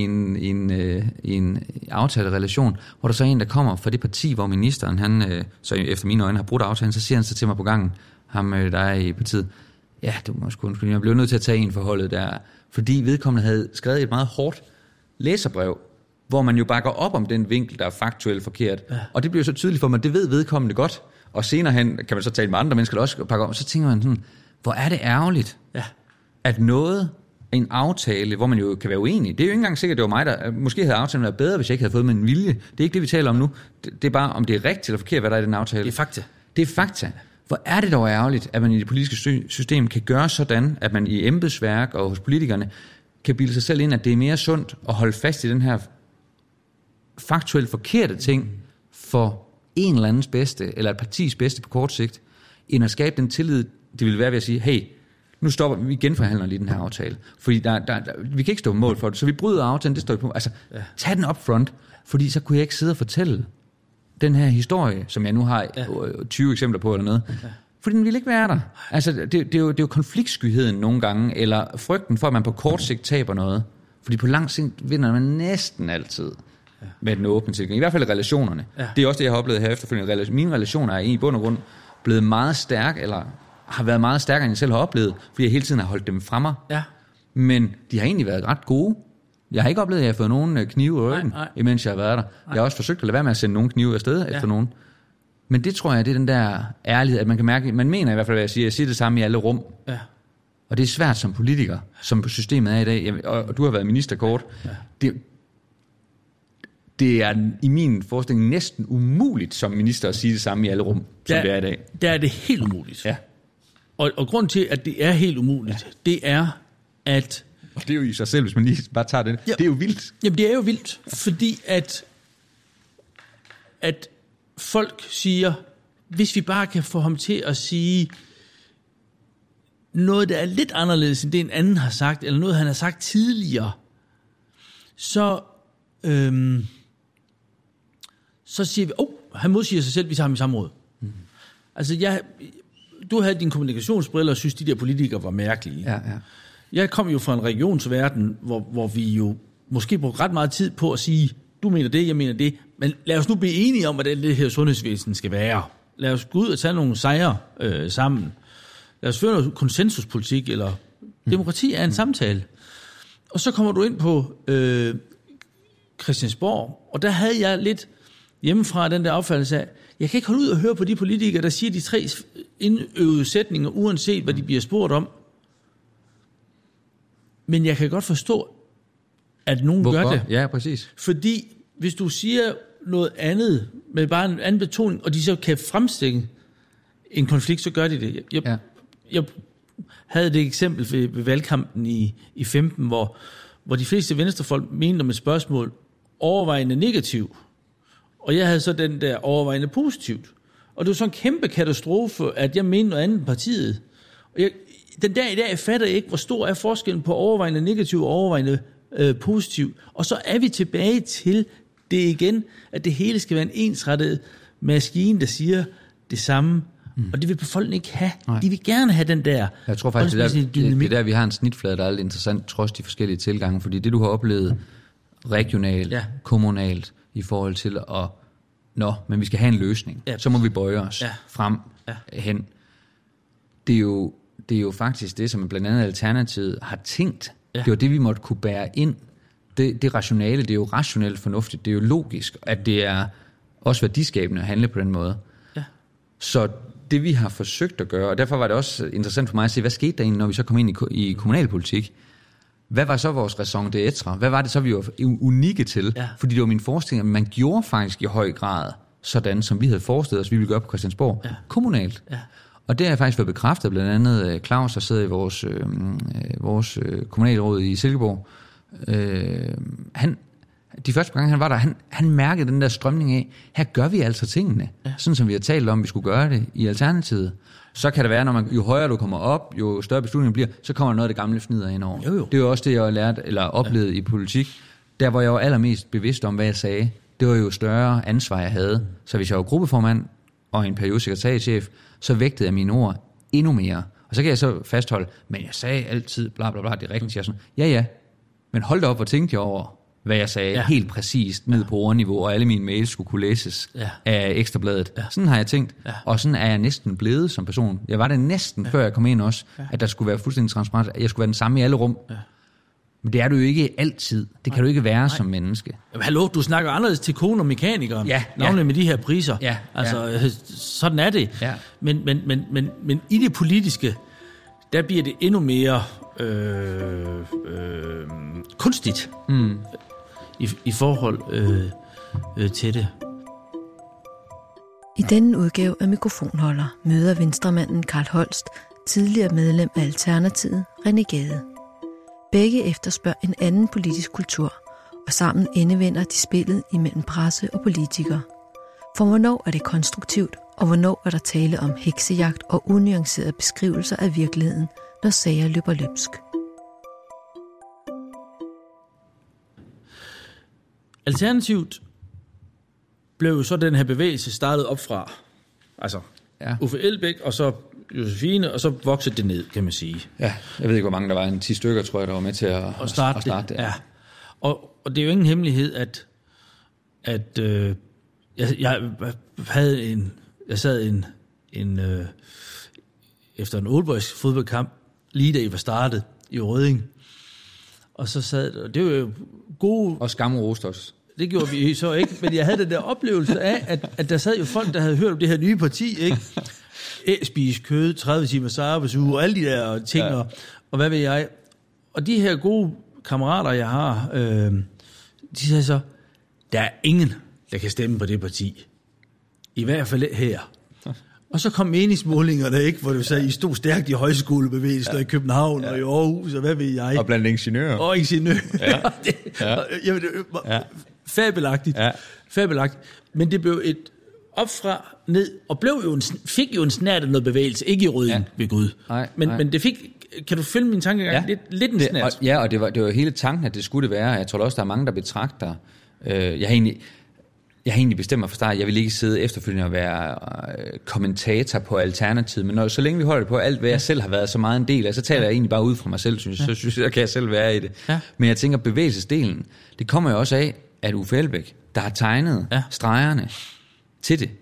i en aftalerelation, hvor der så er en, der kommer fra det parti, hvor ministeren, han så efter mine øjne har brudt aftalen, så siger han så til mig på gangen, ham der er i partiet, ja, du må sgu undskylde, jeg blev nødt til at tage en forholdet der, fordi vedkommende havde skrevet et meget hårdt læserbrev, hvor man jo bakker op om den vinkel, der er faktuelt forkert. Ja. Og det bliver så tydeligt for mig, det ved vedkommende godt, og senere hen kan man så tale med andre mennesker, der også bakker op, og så tænker man sådan, hvor er det ærgerligt, at en aftale, hvor man jo kan være uenig. Det er jo ikke engang sikkert, det var mig, der måske havde aftalen været bedre, hvis jeg ikke havde fået min vilje. Det er ikke det, vi taler om nu. Det er bare, om det er rigtigt eller forkert, hvad der er i den aftale. Det er fakta. Det er fakta. Hvor er det dog ærgerligt, at man i det politiske system kan gøre sådan, at man i embedsværk og hos politikerne kan bilde sig selv ind, at det er mere sundt at holde fast i den her faktuelt forkerte ting for en eller andens bedste, eller et partis bedste på kort sigt, end at skabe den tillid, det vil være ved at sige, hey, nu stopper vi genforhandler lige den her aftale. Fordi vi kan ikke stå på mål for det, så vi bryder aftalen, det står på. Altså, tag den up front, fordi så kunne jeg ikke sidde og fortælle den her historie, som jeg nu har 20 eksempler på eller noget. Ja. Fordi den ville ikke være der. Altså, det er jo konfliktskyheden nogle gange, eller frygten for, at man på kort sigt taber noget. Fordi på lang sigt vinder man næsten altid med den åbne tilgang. I hvert fald relationerne. Ja. Det er også det, jeg har oplevet her efterfølgende. Mine relationer er i bund og grund blevet meget stærke, eller har været meget stærkere, end jeg selv har oplevet, fordi jeg hele tiden har holdt dem fra mig. Ja. Men de har egentlig været ret gode. Jeg har ikke oplevet, at jeg har fået nogen knive i ryggen, imens jeg har været der. Jeg har også forsøgt at lade være med at sende nogen knive afsted efter nogen. Men det tror jeg, det er den der ærlighed, at man kan mærke, man mener i hvert fald, hvad jeg siger det samme i alle rum. Ja. Og det er svært som politiker, som systemet er i dag, og du har været minister kort. Ja. Det er i min forestilling næsten umuligt som minister at sige det samme i alle rum, som det er i dag. Der er det helt umuligt. Ja. Og grund til, at det er helt umuligt, det er, at... Og det er jo i sig selv, hvis man lige bare tager det. Ja. Det er jo vildt. Jamen, det er jo vildt, fordi at folk siger, hvis vi bare kan få ham til at sige noget, der er lidt anderledes, end det en anden har sagt, eller noget, han har sagt tidligere, så siger vi, han modsiger sig selv, vi tager ham i samråd. Mm. Altså, du havde dine kommunikationsbriller og synes, de der politikere var mærkelige. Ja, ja. Jeg kom jo fra en regionsverden, hvor vi jo måske brugte ret meget tid på at sige, du mener det, jeg mener det, men lad os nu blive enige om, hvordan det her sundhedsvæsen skal være. Lad os gå ud og tage nogle sejre sammen. Lad os føre noget konsensuspolitik, eller demokrati er en samtale. Og så kommer du ind på Christiansborg, og der havde jeg lidt hjemmefra den der opfattelse af, jeg kan ikke holde ud og høre på de politikere, der siger de 3 indøvede sætninger, uanset hvad de bliver spurgt om. Men jeg kan godt forstå, at nogen gør det. Ja, præcis. Fordi hvis du siger noget andet, med bare en anden betoning, og de så kan fremstikke en konflikt, så gør de det. Jeg havde det eksempel ved valgkampen i 15, hvor de fleste venstrefolk mente om et spørgsmål overvejende negativt. Og jeg havde så den der overvejende positivt. Og det var sådan en kæmpe katastrofe, at jeg mente noget andet end partiet. Og den dag i dag fatter jeg ikke, hvor stor er forskellen på overvejende negativ og overvejende positiv. Og så er vi tilbage til det igen, at det hele skal være en ensrettet maskine, der siger det samme. Og det vil befolkningen ikke have. Nej. De vil gerne have den der. Jeg tror faktisk, det er der, vi har en snitflade, der er lidt interessant, trods de forskellige tilgange. Fordi det, du har oplevet regionalt, kommunalt, i forhold til at, men vi skal have en løsning. Ja. Så må vi bøje os frem hen. Det er jo faktisk det, som blandt andet Alternativet har tænkt. Ja. Det var det, vi måtte kunne bære ind. Det rationale, det er jo rationelt fornuftigt. Det er jo logisk, at det er også værdiskabende at handle på den måde. Ja. Så det, vi har forsøgt at gøre, og derfor var det også interessant for mig at se, hvad skete der egentlig, når vi så kom ind i kommunalpolitik? Hvad var så vores raison d'être? Hvad var det så, vi var unikke til? Ja. Fordi det var min forestilling, at man gjorde faktisk i høj grad sådan, som vi havde forestillet os, vi ville gøre på Christiansborg, kommunalt. Ja. Og det har jeg faktisk fået bekræftet, blandt andet Claus, der sidder i vores kommunalråd i Silkeborg. De første gange han var der, han mærkede den der strømning af, her gør vi altså tingene, sådan som vi har talt om, vi skulle gøre det i Alternativet. Så kan det være, jo højere du kommer op, jo større beslutningen bliver, så kommer noget af det gamle fnider ind over. Jo. Det er jo også det, jeg har lært eller oplevet i politik. Der, hvor jeg var allermest bevidst om, hvad jeg sagde, det var jo større ansvar, jeg havde. Så hvis jeg var gruppeformand og en periode sekretariatschef, så vægtede jeg mine ord endnu mere. Og så kan jeg så fastholde, men jeg sagde altid bla bla bla, det er rigtigt. Jeg sådan, ja, men hold da op og tænkte jeg over, hvad jeg sagde helt præcist ned på ordniveau, og alle mine mails skulle kunne læses af Ekstrabladet. Sådan har jeg tænkt, og sådan er jeg næsten blevet som person. Jeg var det næsten, før jeg kom ind også, at der skulle være fuldstændig transparent, at jeg skulle være den samme i alle rum. Men det er du jo ikke altid. Det kan du ikke være som menneske. Jamen, hallo, du snakker anderledes til kone og mekanikere, navnlig med de her priser. Sådan er det. Ja. Men i det politiske, der bliver det endnu mere kunstigt i forhold til det. I denne udgave af Mikrofonholder møder venstremanden Carl Holst, tidligere medlem af Alternativet, René Gade. Begge efterspørger en anden politisk kultur, og sammen endevender de spillet imellem presse og politikere. For hvornår er det konstruktivt, og hvornår er der tale om heksejagt og unuancerede beskrivelser af virkeligheden, når sager løber løbsk? Alternativt blev jo så den her bevægelse startet op fra, altså Uffe Elbæk, og så Josefine, og så voksede det ned, kan man sige. Ja, jeg ved ikke, hvor mange der var, 10 stykker, tror jeg, der var med til at starte det. Ja. Og det er jo ingen hemmelighed, at jeg sad efter en Old Boys fodboldkamp, lige da I var startet i Rødding, og så sad, og det var jo gode... Og skamrost også. Det gjorde vi så ikke, men jeg havde den der oplevelse af, at der sad jo folk, der havde hørt om det her nye parti, ikke? Spise kød, 30 timers arbejdsuge, og alle de der ting, og hvad ved jeg. Og de her gode kammerater, jeg har, de sagde så, der er ingen, der kan stemme på det parti. I hvert fald her. Og så kom meningsmålingerne, ikke, hvor det sagde, I stod stærkt i højskolebevægelsen, og i København, og i Aarhus, og hvad ved jeg. Og blandt ingeniører. Og ingeniører. Fabelagtigt. Ja. Fabelagtigt. Men det blev et op fra ned, og fik jo en snært af noget bevægelse, ikke i Rødding ved Gud. Men det fik, kan du følge min tankegang? Lidt en snært. Og det var hele tanken, at det skulle det være. Jeg tror også, der er mange, der betragter. Jeg har egentlig bestemt mig fra start, jeg vil ikke sidde efterfølgende og være kommentator på Alternativet, men så længe vi holder det på alt, hvad jeg selv har været så meget en del af, så taler jeg egentlig bare ud fra mig selv, så synes jeg, kan jeg selv være i det. Ja. Men jeg tænker, bevægelsesdelen, det kommer jo også af, at Uffe Elbæk, der har tegnet stregerne til det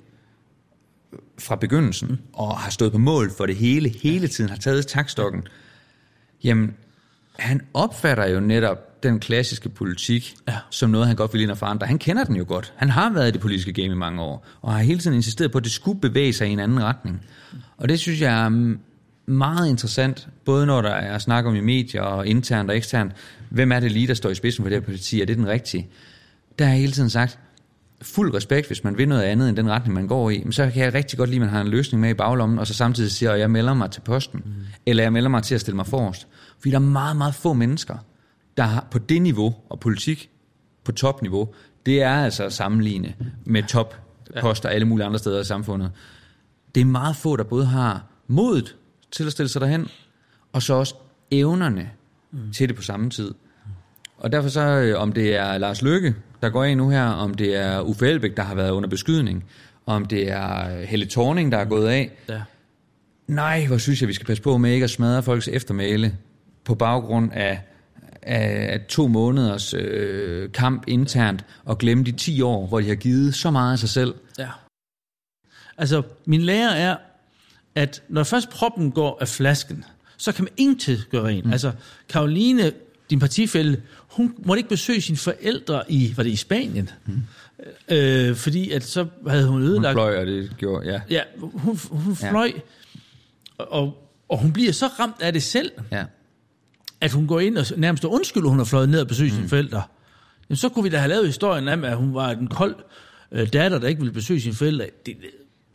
fra begyndelsen, og har stået på mål for det hele tiden, har taget taktstokken, jamen, han opfatter jo netop den klassiske politik som noget, han godt vil ind og forandre. Han kender den jo godt. Han har været i det politiske game i mange år, og har hele tiden insisteret på, at det skulle bevæge sig i en anden retning. Og det synes jeg er meget interessant, både når der er snak om i medier og internt og eksternt. Hvem er det lige, der står i spidsen for det her parti? Er det den rigtige? Der har jeg hele tiden sagt, fuld respekt, hvis man vil noget andet end den retning, man går i, men så kan jeg rigtig godt lide, at man har en løsning med i baglommen, og så samtidig siger, at jeg melder mig til posten, eller jeg melder mig til at stille mig forrest. Fordi der er meget, meget få mennesker, der har på det niveau, og politik på topniveau, det er altså at sammenligne med topposter alle mulige andre steder i samfundet. Det er meget få, der både har modet til at stille sig derhen, og så også evnerne til det på samme tid. Og derfor så, om det er Lars Løkke, der går ind nu her, om det er Uffe Elbæk, der har været under beskydning, om det er Helle Thorning, der er gået af. Ja. Nej, hvor synes jeg, vi skal passe på med ikke at smadre folks eftermæle på baggrund af 2 måneders kamp internt, og glemme de 10 år, hvor de har givet så meget af sig selv. Ja. Altså, min lære er, at når først proppen går af flasken, så kan man ingenting gøre rent. Altså, Caroline, din partifælle, hun måtte ikke besøge sine forældre var det i Spanien? Fordi at så havde hun ødelagt... Hun fløj, og det gjorde, ja. Ja, hun fløj, og hun bliver så ramt af det selv, at hun går ind og nærmest undskylder, hun har fløjet ned og besøgt sine forældre. Jamen, så kunne vi da have lavet historien om, at hun var en kold datter, der ikke ville besøge sine forældre.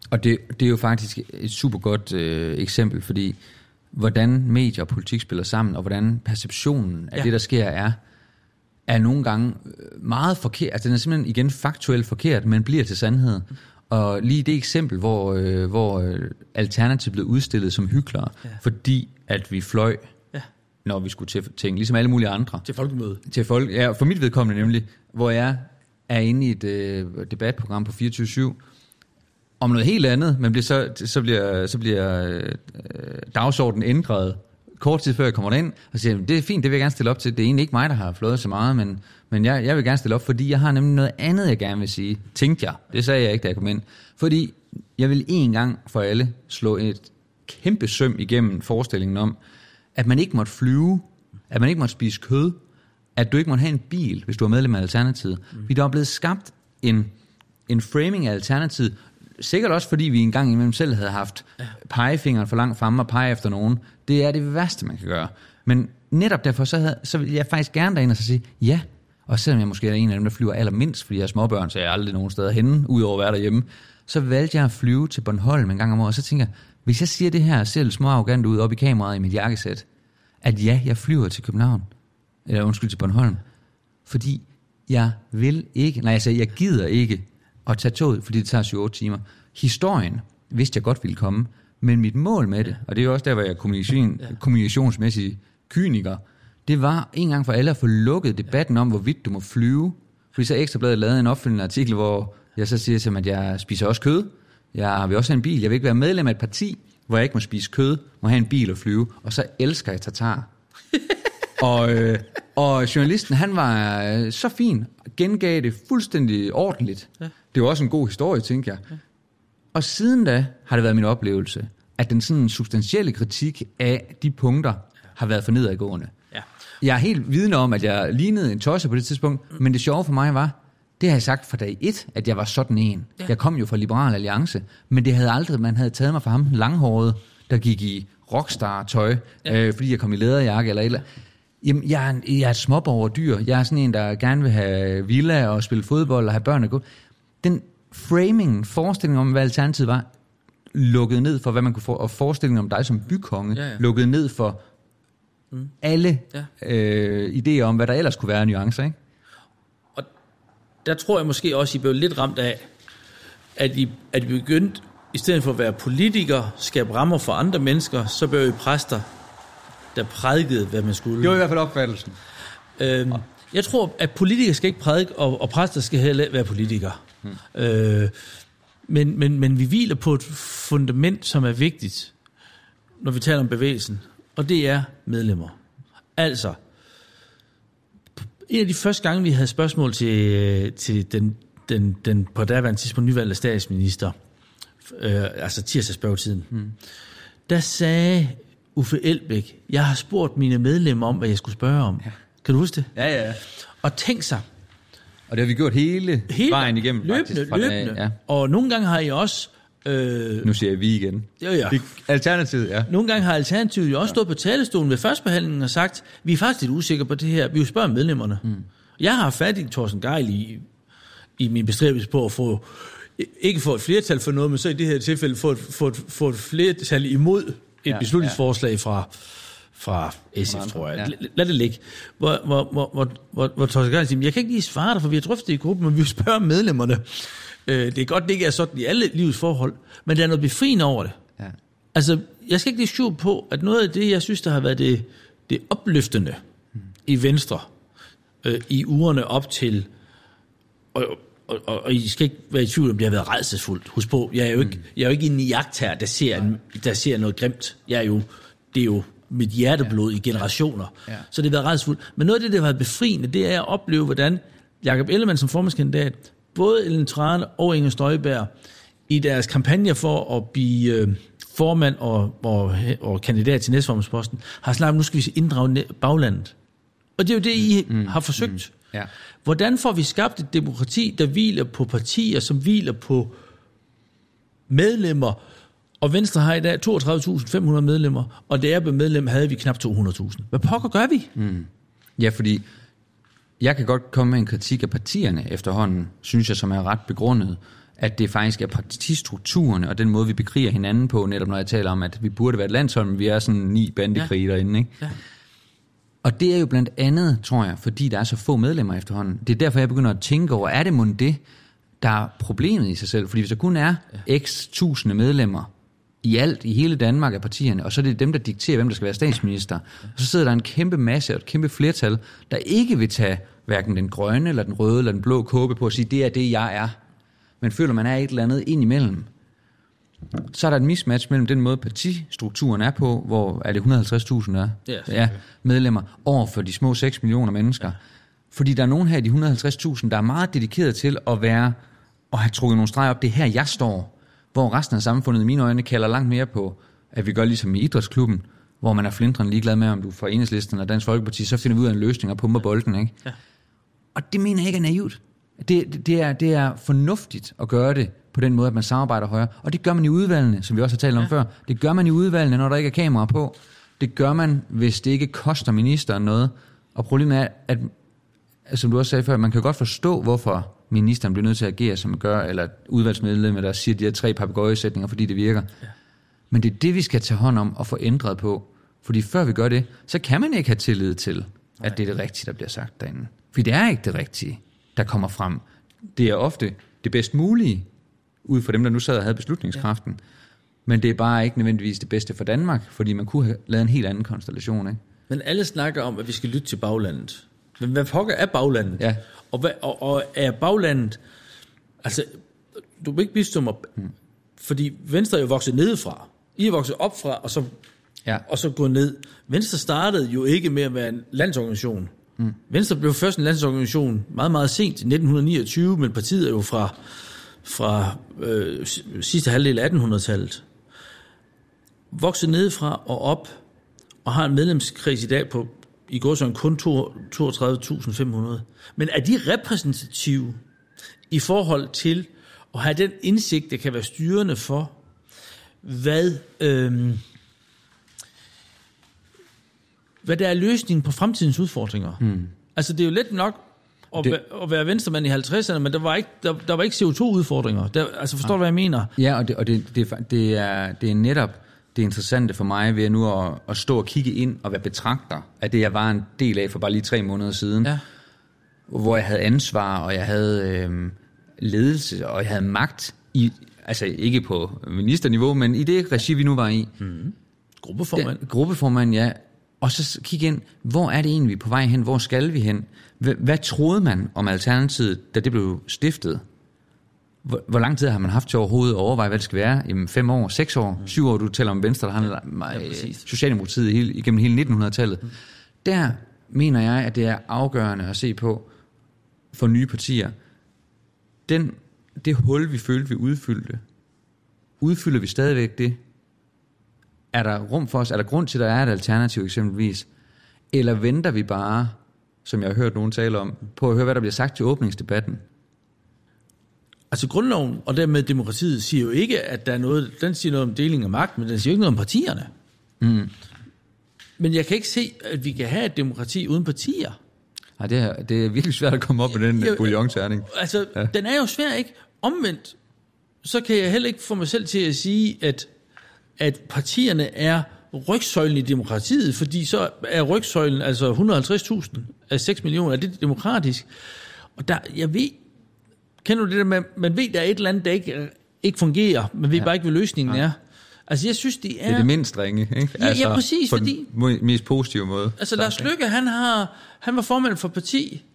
Og det er jo faktisk et super godt eksempel, fordi hvordan medier og politik spiller sammen, og hvordan perceptionen af det, der sker, er nogle gange meget forkert. Altså den er simpelthen igen faktuelt forkert, men bliver til sandhed. Og lige det eksempel, hvor Alternativet blev udstillet som hyklere, fordi at vi fløj, når vi skulle til ting, ligesom alle mulige andre. Til folkemøde. Ja, for mit vedkommende nemlig, hvor jeg er inde i et debatprogram på 24/7, om noget helt andet, men så bliver dagsordenen ændret kort tid før jeg kommer derind, og siger, det er fint, det vil jeg gerne stille op til. Det er egentlig ikke mig, der har flået så meget, men jeg vil gerne stille op, fordi jeg har nemlig noget andet, jeg gerne vil sige. Tænkte jeg. Det sagde jeg ikke, da jeg kom ind. Fordi jeg vil en gang for alle slå et kæmpe søm igennem forestillingen om, at man ikke måtte flyve, at man ikke måtte spise kød, at du ikke måtte have en bil, hvis du er medlem af Alternativet. Fordi der er blevet skabt en framing af Alternativet, sikkert også fordi vi engang imellem selv havde haft pegefingeren for langt fremme og pege efter nogen. Det er det værste, man kan gøre. Men netop derfor, så vil jeg faktisk gerne derind og så sige, ja, og selvom jeg måske er en af dem, der flyver allermindst, fordi jeg er småbørn, så jeg er aldrig nogen steder henne, udover at være derhjemme, så valgte jeg at flyve til Bornholm en gang om året, og så tænker jeg, hvis jeg siger det her selv små arrogant ud op i kameraet i mit jakkesæt, at ja, jeg flyver til København, eller til Bornholm, fordi jeg gider ikke at tage toget, fordi det tager 7-8 timer. Historien vidste jeg godt ville komme, men mit mål med det, og det er jo også der, hvor jeg er kommunikationsmæssig kyniker, det var en gang for alle at få lukket debatten om, hvorvidt du må flyve. Fordi så Ekstrabladet lavede en opfølgende artikel, hvor jeg så siger til dem, at jeg spiser også kød. Jeg vil også have en bil. Jeg vil ikke være medlem af et parti, hvor jeg ikke må spise kød, må have en bil og flyve. Og så elsker jeg tatar. og journalisten, han var så fin, gengav det fuldstændig ordentligt. Ja. Det var også en god historie, tænker jeg. Ja. Og siden da har det været min oplevelse, at den sådan substantielle kritik af de punkter har været for nedadgående. Ja. Jeg er helt vidne om, at jeg lignede en tosse på det tidspunkt, men det sjove for mig var, det har jeg sagt fra dag 1, at jeg var sådan en. Ja. Jeg kom jo fra Liberal Alliance, men det havde aldrig, man havde taget mig fra ham, langhåret, der gik i rockstar-tøj, fordi jeg kom i læderjakke eller et eller andet. Jamen, jeg er et småborgerdyr. Jeg er sådan en, der gerne vil have villa og spille fodbold og have børn og gå. Den framing, forestillingen om, hvad Alternativet var, lukket ned for, hvad man kunne få, og forestillingen om dig som bykonge, lukket ned for alle idéer om, hvad der ellers kunne være af nuancer, ikke? Og der tror jeg måske også, I blev lidt ramt af, at I begyndte, i stedet for at være politikere, skabe rammer for andre mennesker, så blev I præster, der prædikede, hvad man skulle. Det var i hvert fald opfattelsen. Jeg tror, at politikere skal ikke prædike, og præster skal heller være politikere. Men vi hviler på et fundament, som er vigtigt, når vi taler om bevægelsen, og det er medlemmer. Altså, en af de første gange, vi havde spørgsmål til den på daværende tidspunkt nyvalgte statsminister, altså tirsdagsspørgetiden, der sagde Uffe Elbæk, jeg har spurgt mine medlemmer om, hvad jeg skulle spørge om. Ja. Kan du huske det? Ja. Og tænk sig. Og det har vi gjort hele vejen igennem. Løbende. Ja. Og nogle gange har I også... nu siger jeg vi igen. Ja. Alternativet, ja. Nogle gange har Alternativet jo også stået på talerstolen ved førstebehandlingen og sagt, vi er faktisk lidt usikre på det her. Vi vil spørge medlemmerne. Jeg har fat i Thorsten Gejl i min bestræbelse på at ikke få et flertal for noget, men så i det her tilfælde få et flertal imod et beslutningsforslag fra SF, tror jeg. Ja. Lad det ligge. Hvor Thorsten Gejl siger, jeg kan ikke lige svare dig, for vi har drøftet det i gruppen, men vi vil spørge medlemmerne. Det er godt, det ikke er sådan i alle livets forhold, men der er noget befriende over det. Ja. Altså, jeg skal ikke lige skjule på, at noget af det, jeg synes, der har været det opløftende i Venstre, i ugerne op til, og I skal ikke være i tvivl om, det har været rædselsfuldt. Husk på, jeg er jo ikke en jagttager, der ser noget grimt. Det er jo mit hjerteblod i generationer. Ja. Så det har været rædselsfuldt. Men noget af det, der har været befriende, det er at opleve, hvordan Jakob Ellemann som formandskandidat, både Ellen Trane og Inger Støjberg, i deres kampagner for at blive formand og kandidat til næstformandsposten, har snakket, nu skal vi inddrage baglandet. Og det er jo det, I har forsøgt. Ja. Hvordan får vi skabt et demokrati, der hviler på partier, som hviler på medlemmer? Og Venstre har i dag 32.500 medlemmer, og det er ved medlem havde vi knap 200.000. Hvad pokker gør vi? Ja, fordi jeg kan godt komme med en kritik af partierne efterhånden, synes jeg, som er ret begrundet, at det faktisk er partistrukturerne og den måde, vi bekriger hinanden på, netop når jeg taler om, at vi burde være et landshold, men vi er sådan 9 bandekrige derinde, ikke? Ja. Og det er jo blandt andet, tror jeg, fordi der er så få medlemmer efterhånden. Det er derfor, jeg begynder at tænke over, er det mon det, der er problemet i sig selv? Fordi hvis der kun er x tusinde medlemmer i alt, i hele Danmark af partierne, og så er det dem, der dikterer, hvem der skal være statsminister, og så sidder der en kæmpe masse og et kæmpe flertal, der ikke vil tage hverken den grønne, eller den røde, eller den blå kåbe på at sige, det er det, jeg er. Men føler, man er et eller andet ind imellem. Så er der et mismatch mellem den måde, partistrukturen er på, hvor er det 150.000 der er medlemmer, over for de små 6 millioner mennesker. Fordi der er nogen her i de 150.000, der er meget dedikeret til at være, og have trukket nogle streger op, det er her, jeg står. Hvor resten af samfundet, i mine øjne, kalder langt mere på, at vi gør ligesom i idrætsklubben, hvor man er flindrende ligeglad med, om du får Enhedslisten og Dansk Folkeparti, så finder vi ud af en løsning og pumper bolden, ikke? Ja. Og det mener jeg ikke er naivt. Det er fornuftigt at gøre det på den måde, at man samarbejder højere. Og det gør man i udvalgene, som vi også har talt om før. Det gør man i udvalgene, når der ikke er kamera på. Det gør man, hvis det ikke koster ministeren noget. Og problemet er, at som du også sagde før, man kan godt forstå, hvorfor ministeren bliver nødt til at agere, som man gør, eller udvalgsmedlemmer, der siger de her 3 papegøjesætninger, fordi det virker. Ja. Men det er det, vi skal tage hånd om og få ændret på. Fordi før vi gør det, så kan man ikke have tillid til, at det er det rigtige, der bliver sagt derinde. For det er ikke det rigtige, der kommer frem. Det er ofte det bedst mulige, ud for dem, der nu sad og havde beslutningskraften. Ja. Men det er bare ikke nødvendigvis det bedste for Danmark, fordi man kunne have lavet en helt anden konstellation, ikke? Men alle snakker om, at vi skal lytte til baglandet. Men hvad pokker er baglandet? Ja. Og er baglandet... Altså, du vil ikke bistå mig... Fordi Venstre er jo vokset nedefra. I er vokset op fra, og så gået ned. Venstre startede jo ikke med at være en landsorganisation. Venstre blev først en landsorganisation meget, meget sent, i 1929, men partiet er jo fra sidste halvdel af 1800-tallet. Vokset nedefra og op, og har en medlemskreds i dag på, i går så kun 32.500. Men er de repræsentative i forhold til at have den indsigt, der kan være styrende for, hvad der er løsningen på fremtidens udfordringer? Altså, det er jo let nok at være venstremand i 50'erne, men der var ikke CO2-udfordringer. Altså, forstår du, hvad jeg mener? Ja, og det er netop det interessante for mig ved nu at stå og kigge ind og være betragter af det, jeg var en del af for bare lige 3 måneder siden. Ja. Hvor jeg havde ansvar, og jeg havde ledelse, og jeg havde magt i, altså ikke på ministerniveau, men i det regi, vi nu var i. Gruppeformand, ja. Og så kigge ind, hvor er det egentlig, vi er på vej hen? Hvor skal vi hen? Hvad troede man om Alternativet, da det blev stiftet? Hvor lang tid har man haft til overhovedet at overveje, hvad det skal være? Jamen 5 år, 6 år, 7 år, du taler om Venstre, der handler Socialdemokratiet igennem hele 1900-tallet. Der mener jeg, at det er afgørende at se på for nye partier. Det hul, vi følte, vi udfyldte, udfylder vi stadigvæk det? Er der rum for os? Er der grund til, at der er et alternativ eksempelvis? Eller venter vi bare, som jeg har hørt nogen tale om, på at høre, hvad der bliver sagt til åbningsdebatten? Altså grundloven, og dermed demokratiet, siger jo ikke, at der er noget, den siger noget om deling af magt, men den siger jo ikke noget om partierne. Men jeg kan ikke se, at vi kan have et demokrati uden partier. Nej, det er virkelig svært at komme op med den bouillon-terning. Altså, den er jo svær, ikke? Omvendt, så kan jeg heller ikke få mig selv til at sige, at partierne er rygsøjlen i demokratiet, fordi så er rygsøjlen, altså 150.000 af 6 millioner, er det demokratisk? Og der, jeg ved, kender du det der med, man ved, der er et eller andet, der ikke fungerer, men ved bare ikke, hvad løsningen er. Altså, jeg synes, det er... Det er det mindst ringe, ikke? Ja, præcis, på fordi... den mest positive måde. Altså, Lars Løkke, han var formand for parti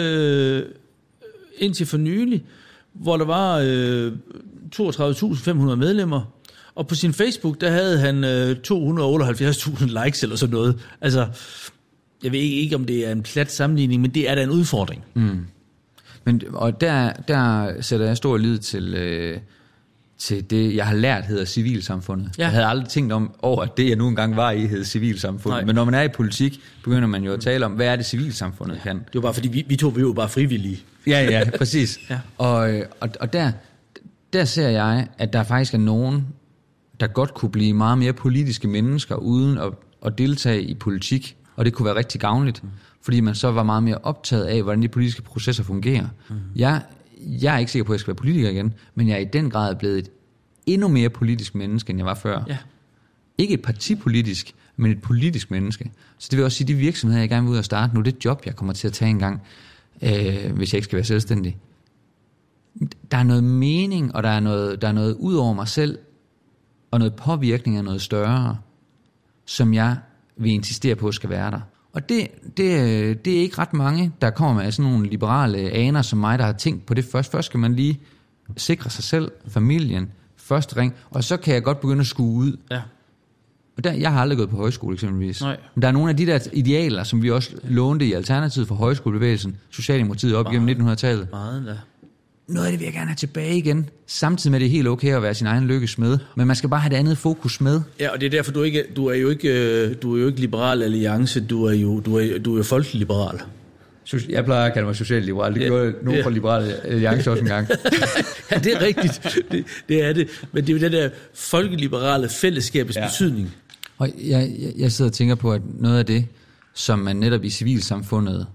indtil for nylig, hvor der var 32.500 medlemmer, og på sin Facebook, der havde han 278.000 likes eller sådan noget. Altså, jeg ved ikke, om det er en plat sammenligning, men det er da en udfordring. Men, og der sætter jeg stor lid til det, jeg har lært, hedder civilsamfundet. Ja. Jeg havde aldrig tænkt over, at det, jeg nu engang var i, hed civilsamfundet. Nej. Men når man er i politik, begynder man jo at tale om, hvad er det, civilsamfundet kan. Det var bare, fordi vi er jo bare frivillige. Ja, præcis. Ja. Og der ser jeg, at der faktisk er nogen, der godt kunne blive meget mere politiske mennesker, uden at deltage i politik. Og det kunne være rigtig gavnligt, fordi man så var meget mere optaget af, hvordan de politiske processer fungerer. jeg er ikke sikker på, at jeg skal være politiker igen, men jeg er i den grad blevet et endnu mere politisk menneske, end jeg var før. Ja. Ikke et partipolitisk, men et politisk menneske. Så det vil også sige, de virksomheder, jeg gerne vil ud og starte nu, det job, jeg kommer til at tage engang, hvis jeg ikke skal være selvstændig. Der er noget mening, og der er noget ud over mig selv, og noget påvirkning af noget større, som jeg vil insistere på, skal være der. Og det er ikke ret mange, der kommer med sådan nogle liberale aner som mig, der har tænkt på det først. Først skal man lige sikre sig selv, familien, første ring, og så kan jeg godt begynde at skue ud. Ja. Og jeg har aldrig gået på højskole eksempelvis. Nej. Men der er nogle af de der idealer, som vi også lånte i Alternativet for højskolebevægelsen, Socialdemokratiet op igennem 1900-tallet. Meget da. Noget af det vil jeg gerne have tilbage igen, samtidig med det er helt okay at være sin egen lykkes med, men man skal bare have det andet fokus med. Ja, og det er derfor, du er jo ikke liberal alliance, du er jo folkelig liberal. Jeg plejer at kalde mig socialliberal. Det gjorde nogen fra Liberal Alliance også en gang. Ja, det er rigtigt. Det er det. Men det er jo det der folkeliberale fællesskabets betydning. Og jeg sidder og tænker på, at noget af det, som man netop i civilsamfundet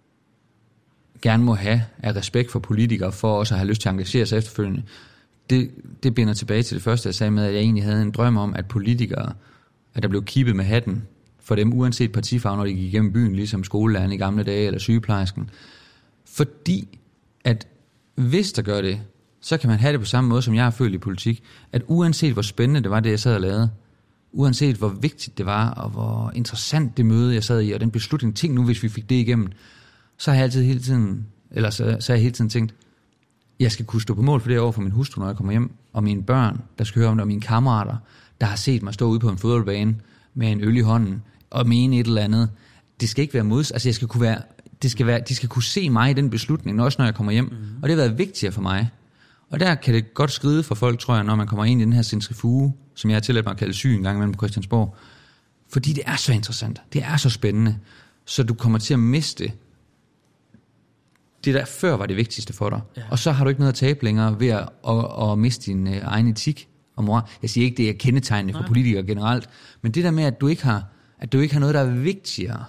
gerne må have af respekt for politikere, for også at have lyst til at engagere sig efterfølgende, det binder tilbage til det første, jeg sagde med, at jeg egentlig havde en drøm om, at politikere, at der blev kippet med hatten for dem, uanset partifarve, når de gik igennem byen, ligesom skolelæreren i gamle dage, eller sygeplejersken. Fordi, at hvis der gør det, så kan man have det på samme måde, som jeg har følt i politik, at uanset hvor spændende det var, det jeg sad og lavede, uanset hvor vigtigt det var, og hvor interessant det møde, jeg sad i, og den beslutning, tænk nu, hvis vi fik det igennem, så har jeg altid hele tiden, eller så har jeg hele tiden tænkt, jeg skal kunne stå på mål for det over for min hustru, når jeg kommer hjem, og mine børn, der skal høre om det, og mine kammerater, der har set mig stå ude på en fodboldbane med en øl i hånden, og mene et eller andet. Det skal ikke være mods. Altså jeg skal kunne være, de skal kunne se mig i den beslutning, også når jeg kommer hjem. Mm-hmm. Og det har været vigtigere for mig. Og der kan det godt skride for folk, tror jeg, når man kommer ind i den her centrifuge, som jeg har tilladt mig at kalde syg en gang imellem på Christiansborg. Fordi det er så interessant. Det er så spændende. Så du kommer til at miste det, der før var det vigtigste for dig. Ja. Og så har du ikke noget at tabe længere ved at miste din egen etik og moral. Jeg siger ikke, det er kendetegnende for politikere generelt, men det der med, at du ikke har noget, der er vigtigere,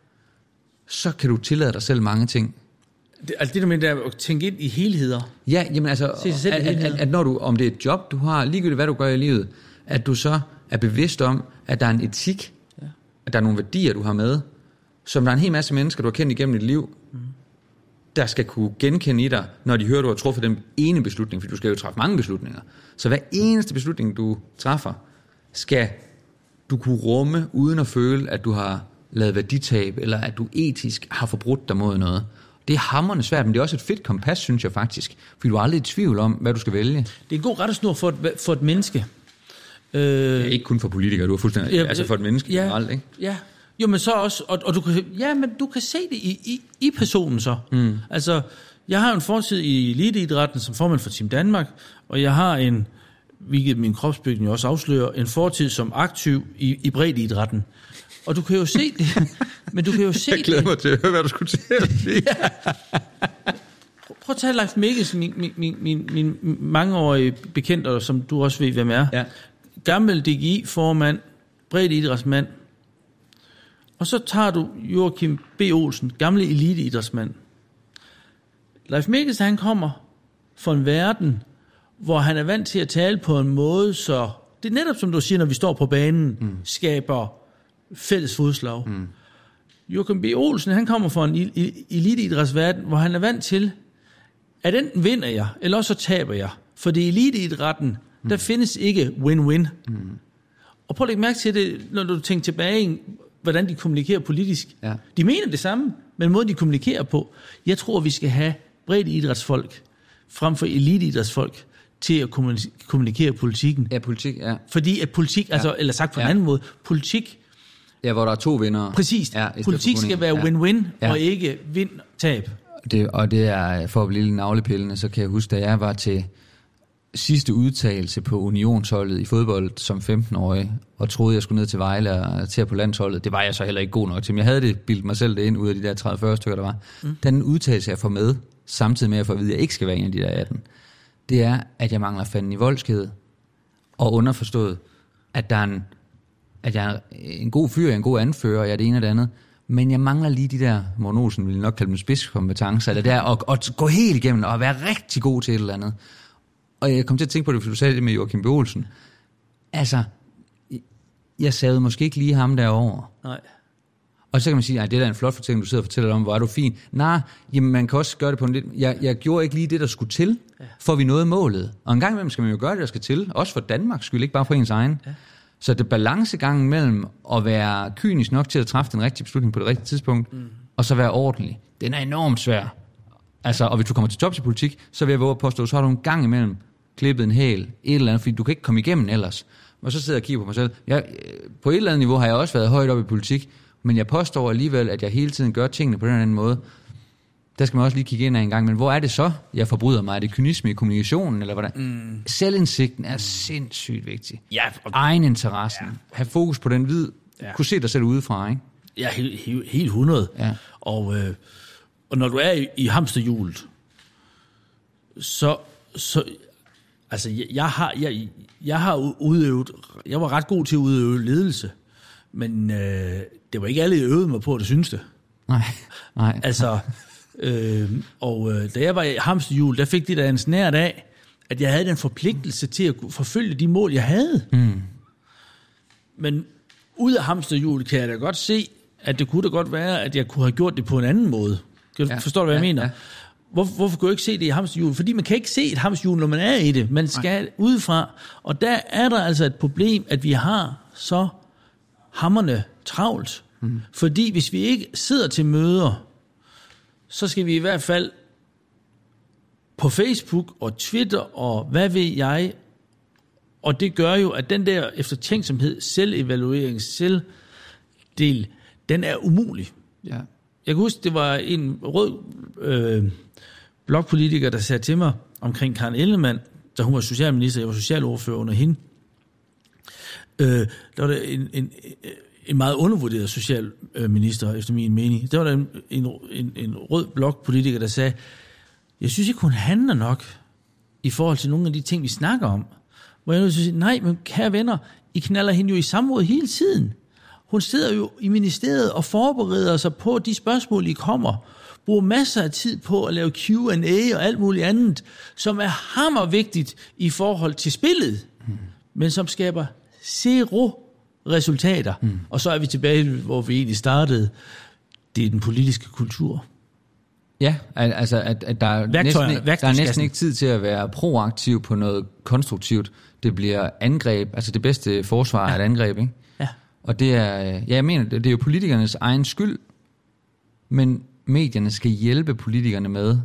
så kan du tillade dig selv mange ting. Altså det der med at tænke ind i helheder. Ja, jamen altså, at når du, om det er et job, du har, ligegyldigt hvad du gør i livet, at du så er bevidst om, at der er en etik, at der er nogle værdier, du har med, som der er en hel masse mennesker, du har kendt igennem dit liv, der skal kunne genkende i dig, når de hører, du har truffet den ene beslutning, for du skal jo træffe mange beslutninger. Så hver eneste beslutning, du træffer, skal du kunne rumme, uden at føle, at du har lavet værditab, eller at du etisk har forbrudt dig mod noget. Det er hamrende svært, men det er også et fedt kompas, synes jeg faktisk, fordi du er aldrig i tvivl om, hvad du skal vælge. Det er en god rettesnor for et menneske. Ikke kun for politikere, du er fuldstændig, altså for et menneske generelt, ikke? Ja. Jo, men så også, og du kan se det i personen så. Mm. Altså, jeg har en fortid i eliteidrætten som formand for Team Danmark, og jeg har hvilket min kropsbygning også afslører, en fortid som aktiv i breddeidrætten. Og du kan jo se det, men du kan jo se det. Jeg glæder mig til at høre, hvad du skulle til at sige. Prøv at tage Leif Mikkelsen, min mangeårige bekendte, som du også ved, hvem er. Ja. Gammel DGI-formand, breddeidrætsmand. Og så tager du Joachim B. Olsen, gamle eliteidrætsmand. Leif Mikkelsen, han kommer fra en verden, hvor han er vant til at tale på en måde, så det er netop som du siger, når vi står på banen, skaber fælles fodslag. Mm. Joachim B. Olsen, han kommer fra en eliteidrætsverden, hvor han er vant til, at enten vinder jeg, eller også så taber jeg. For det eliteidrætten, der findes ikke win-win. Mm. Og prøv at lægge mærke til det, når du tænker tilbage, hvordan de kommunikerer politisk. Ja. De mener det samme, men måden de kommunikerer på. Jeg tror, vi skal have breddeidrætsfolk frem for eliteidrætsfolk til at kommunikere politikken. Ja, politik, ja. Fordi at politik, altså, eller sagt på en anden måde, politik... Ja, hvor der er to vindere. Præcis. Ja, politik skal være win-win, og ikke vind-tab. Det er, for at blive lidt navlepillende, så kan jeg huske, da jeg var til sidste udtagelse på unionsholdet i fodbold som 15-årig, og troede, jeg skulle ned til Vejle og til på landsholdet. Det var jeg så heller ikke god nok til, men jeg havde det bildt mig selv det ind ud af de der 30-40 stykker, der var. Den udtagelse, jeg får med, samtidig med at jeg får at vide, at jeg ikke skal være en af de der 18, det er, at jeg mangler fanden i voldskede, og underforstået, at jeg er en god fyr, jeg er en god anfører, og jeg er det ene og det andet, Men jeg mangler lige de der, Morten Olsen ville nok kalde dem spidskompetencer, eller der, og gå helt igennem, og være rigtig god til et eller andet. Og jeg kom til at tænke på det, fordi du sagde det med Joachim B. Olsen. Altså, jeg savede måske ikke lige ham derovre. Nej. Og så kan man sige, at det er da en flot fortælling, du sidder og fortæller om, hvor er du fin. Nej, jamen man kan også gøre det på en lidt... Jeg gjorde ikke lige det, der skulle til, for vi nåede målet. Og en gang imellem skal man jo gøre det, der skal til. Også for Danmarks skyld, ikke bare for ens egen. Ja. Så det balancegangen mellem at være kynisk nok til at træffe den rigtige beslutning på det rigtige tidspunkt, og så være ordentlig, den er enormt svær. Altså, og hvis du kommer til tops i politik, så vil jeg våge at påstå, så har du en gang imellem klippet en hæl, et eller andet, fordi du kan ikke komme igennem ellers. Og så sidder jeg og kigger på mig selv. På et eller andet niveau har jeg også været højt op i politik, men jeg påstår alligevel, at jeg hele tiden gør tingene på den anden måde. Der skal man også lige kigge ind af en gang, men hvor er det så, jeg forbryder mig? Er det kynisme i kommunikationen, eller hvordan? Selvindsigten er sindssygt vigtig. Ja. Egeninteressen. Have fokus på den vid. Kunne se dig selv udefra, ikke? Ja, helt 100. Ja. Og når du er i hamsterhjulet, så altså jeg har udøvet, jeg var ret god til at udøve ledelse, men det var ikke alle, jeg øvede mig på, det synes det. Nej. Altså, da jeg var i hamsterhjulet, der fik det der en snært af, at jeg havde den forpligtelse til at forfølge de mål, jeg havde. Men ud af hamsterhjulet kan jeg da godt se, at det kunne da godt være, at jeg kunne have gjort det på en anden måde. Forstår du, hvad jeg mener? Ja. Hvorfor kan du ikke se det i hamsterhjulet? Fordi man kan ikke se et hamsterhjul, når man er i det. Man skal udefra. Og der er der altså et problem, at vi har så hamrende travlt. Fordi hvis vi ikke sidder til møder, så skal vi i hvert fald på Facebook og Twitter og hvad ved jeg. Og det gør jo, at den der eftertænksomhed, selvevaluering, selvdel, den er umulig. Ja. Jeg kan huske, det var en rød blokpolitiker, der sagde til mig omkring Karen Ellemann, da hun var socialminister, jeg var socialordfører under hende. Der var der en meget undervurderet socialminister, efter min mening. Der var der en rød blokpolitiker, der sagde, jeg synes ikke, hun handler nok i forhold til nogle af de ting, vi snakker om. Hvor jeg synes, nej, men kære venner, I knaller hende jo i samråd hele tiden. Hun sidder jo i ministeriet og forbereder sig på de spørgsmål, I kommer. Bruger masser af tid på at lave Q&A og alt muligt andet, som er hammervigtigt i forhold til spillet, men som skaber zero resultater. Og så er vi tilbage, hvor vi egentlig startede. Det er den politiske kultur. Ja, altså at der er næsten ikke tid til at være proaktiv på noget konstruktivt. Det bliver angreb, altså det bedste forsvar er et angreb, ikke? Ja. Og det er, jeg mener, det er jo politikernes egen skyld, men medierne skal hjælpe politikerne med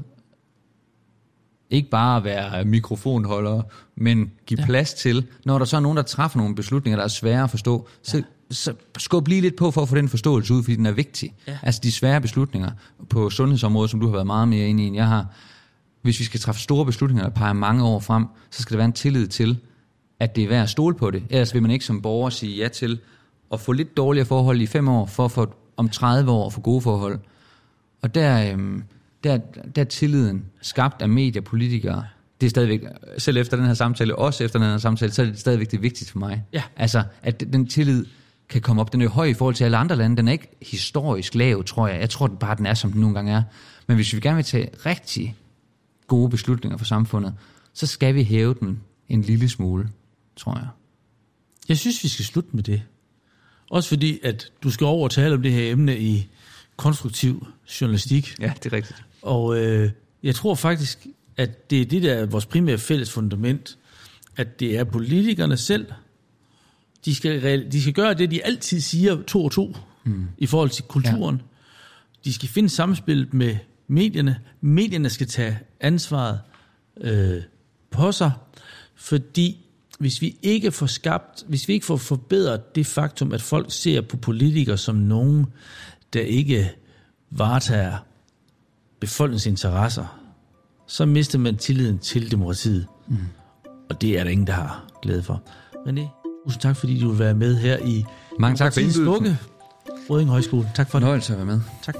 ikke bare at være mikrofonholdere, men give plads til, når der så er nogen, der træffer nogle beslutninger, der er svære at forstå, så skub lige lidt på for at få den forståelse ud, fordi den er vigtig. Ja. Altså de svære beslutninger på sundhedsområdet, som du har været meget mere inde i, end jeg har. Hvis vi skal træffe store beslutninger, der peger mange år frem, så skal der være en tillid til, at det er værd at stole på det. Ellers vil man ikke som borger sige ja til at få lidt dårligere forhold i 5 år, for at få om 30 år at få gode forhold. Og der er tilliden skabt af medier, politikere. Det er stadigvæk, selv efter den her samtale, også efter den her samtale, så er det stadigvæk det vigtigt for mig. Ja. Altså, at den tillid kan komme op. Den er jo høj i forhold til alle andre lande. Den er ikke historisk lav, tror jeg. Jeg tror bare, den er, som den nogle gange er. Men hvis vi gerne vil tage rigtig gode beslutninger for samfundet, så skal vi hæve den en lille smule, tror jeg. Jeg synes, vi skal slutte med det. Også fordi, at du skal over og tale om det her emne i konstruktiv journalistik. Ja, det er rigtigt. Og jeg tror faktisk, at det er det, der er vores primære fælles fundament, at det er politikerne selv. De skal gøre det, de altid siger 2 og 2 i forhold til kulturen. Ja. De skal finde samspillet med medierne. Medierne skal tage ansvaret på sig, fordi hvis vi ikke får forbedret det faktum, at folk ser på politikere som nogen, der ikke varetager befolkningens interesser, så mister man tilliden til demokratiet. Og det er der ingen, der har glæde for. René, tusind tak, fordi du vil være med her i mange tak for indbydelsen. Rødding Højskole. Tak for det. Fornøjelse at være med. Tak.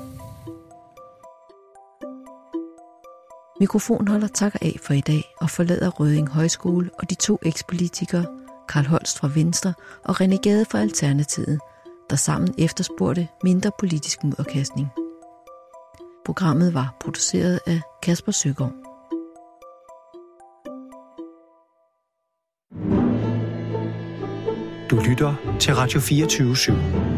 Mikrofonholder takker af for i dag og forlader Rødding Højskole og de 2 ekspolitikere, Carl Holst fra Venstre og René Gade fra Alternativet, der sammen efterspurgte mindre politisk mudderkastning. Programmet var produceret af Kasper Søgaard. Du lytter til Radio 24/7.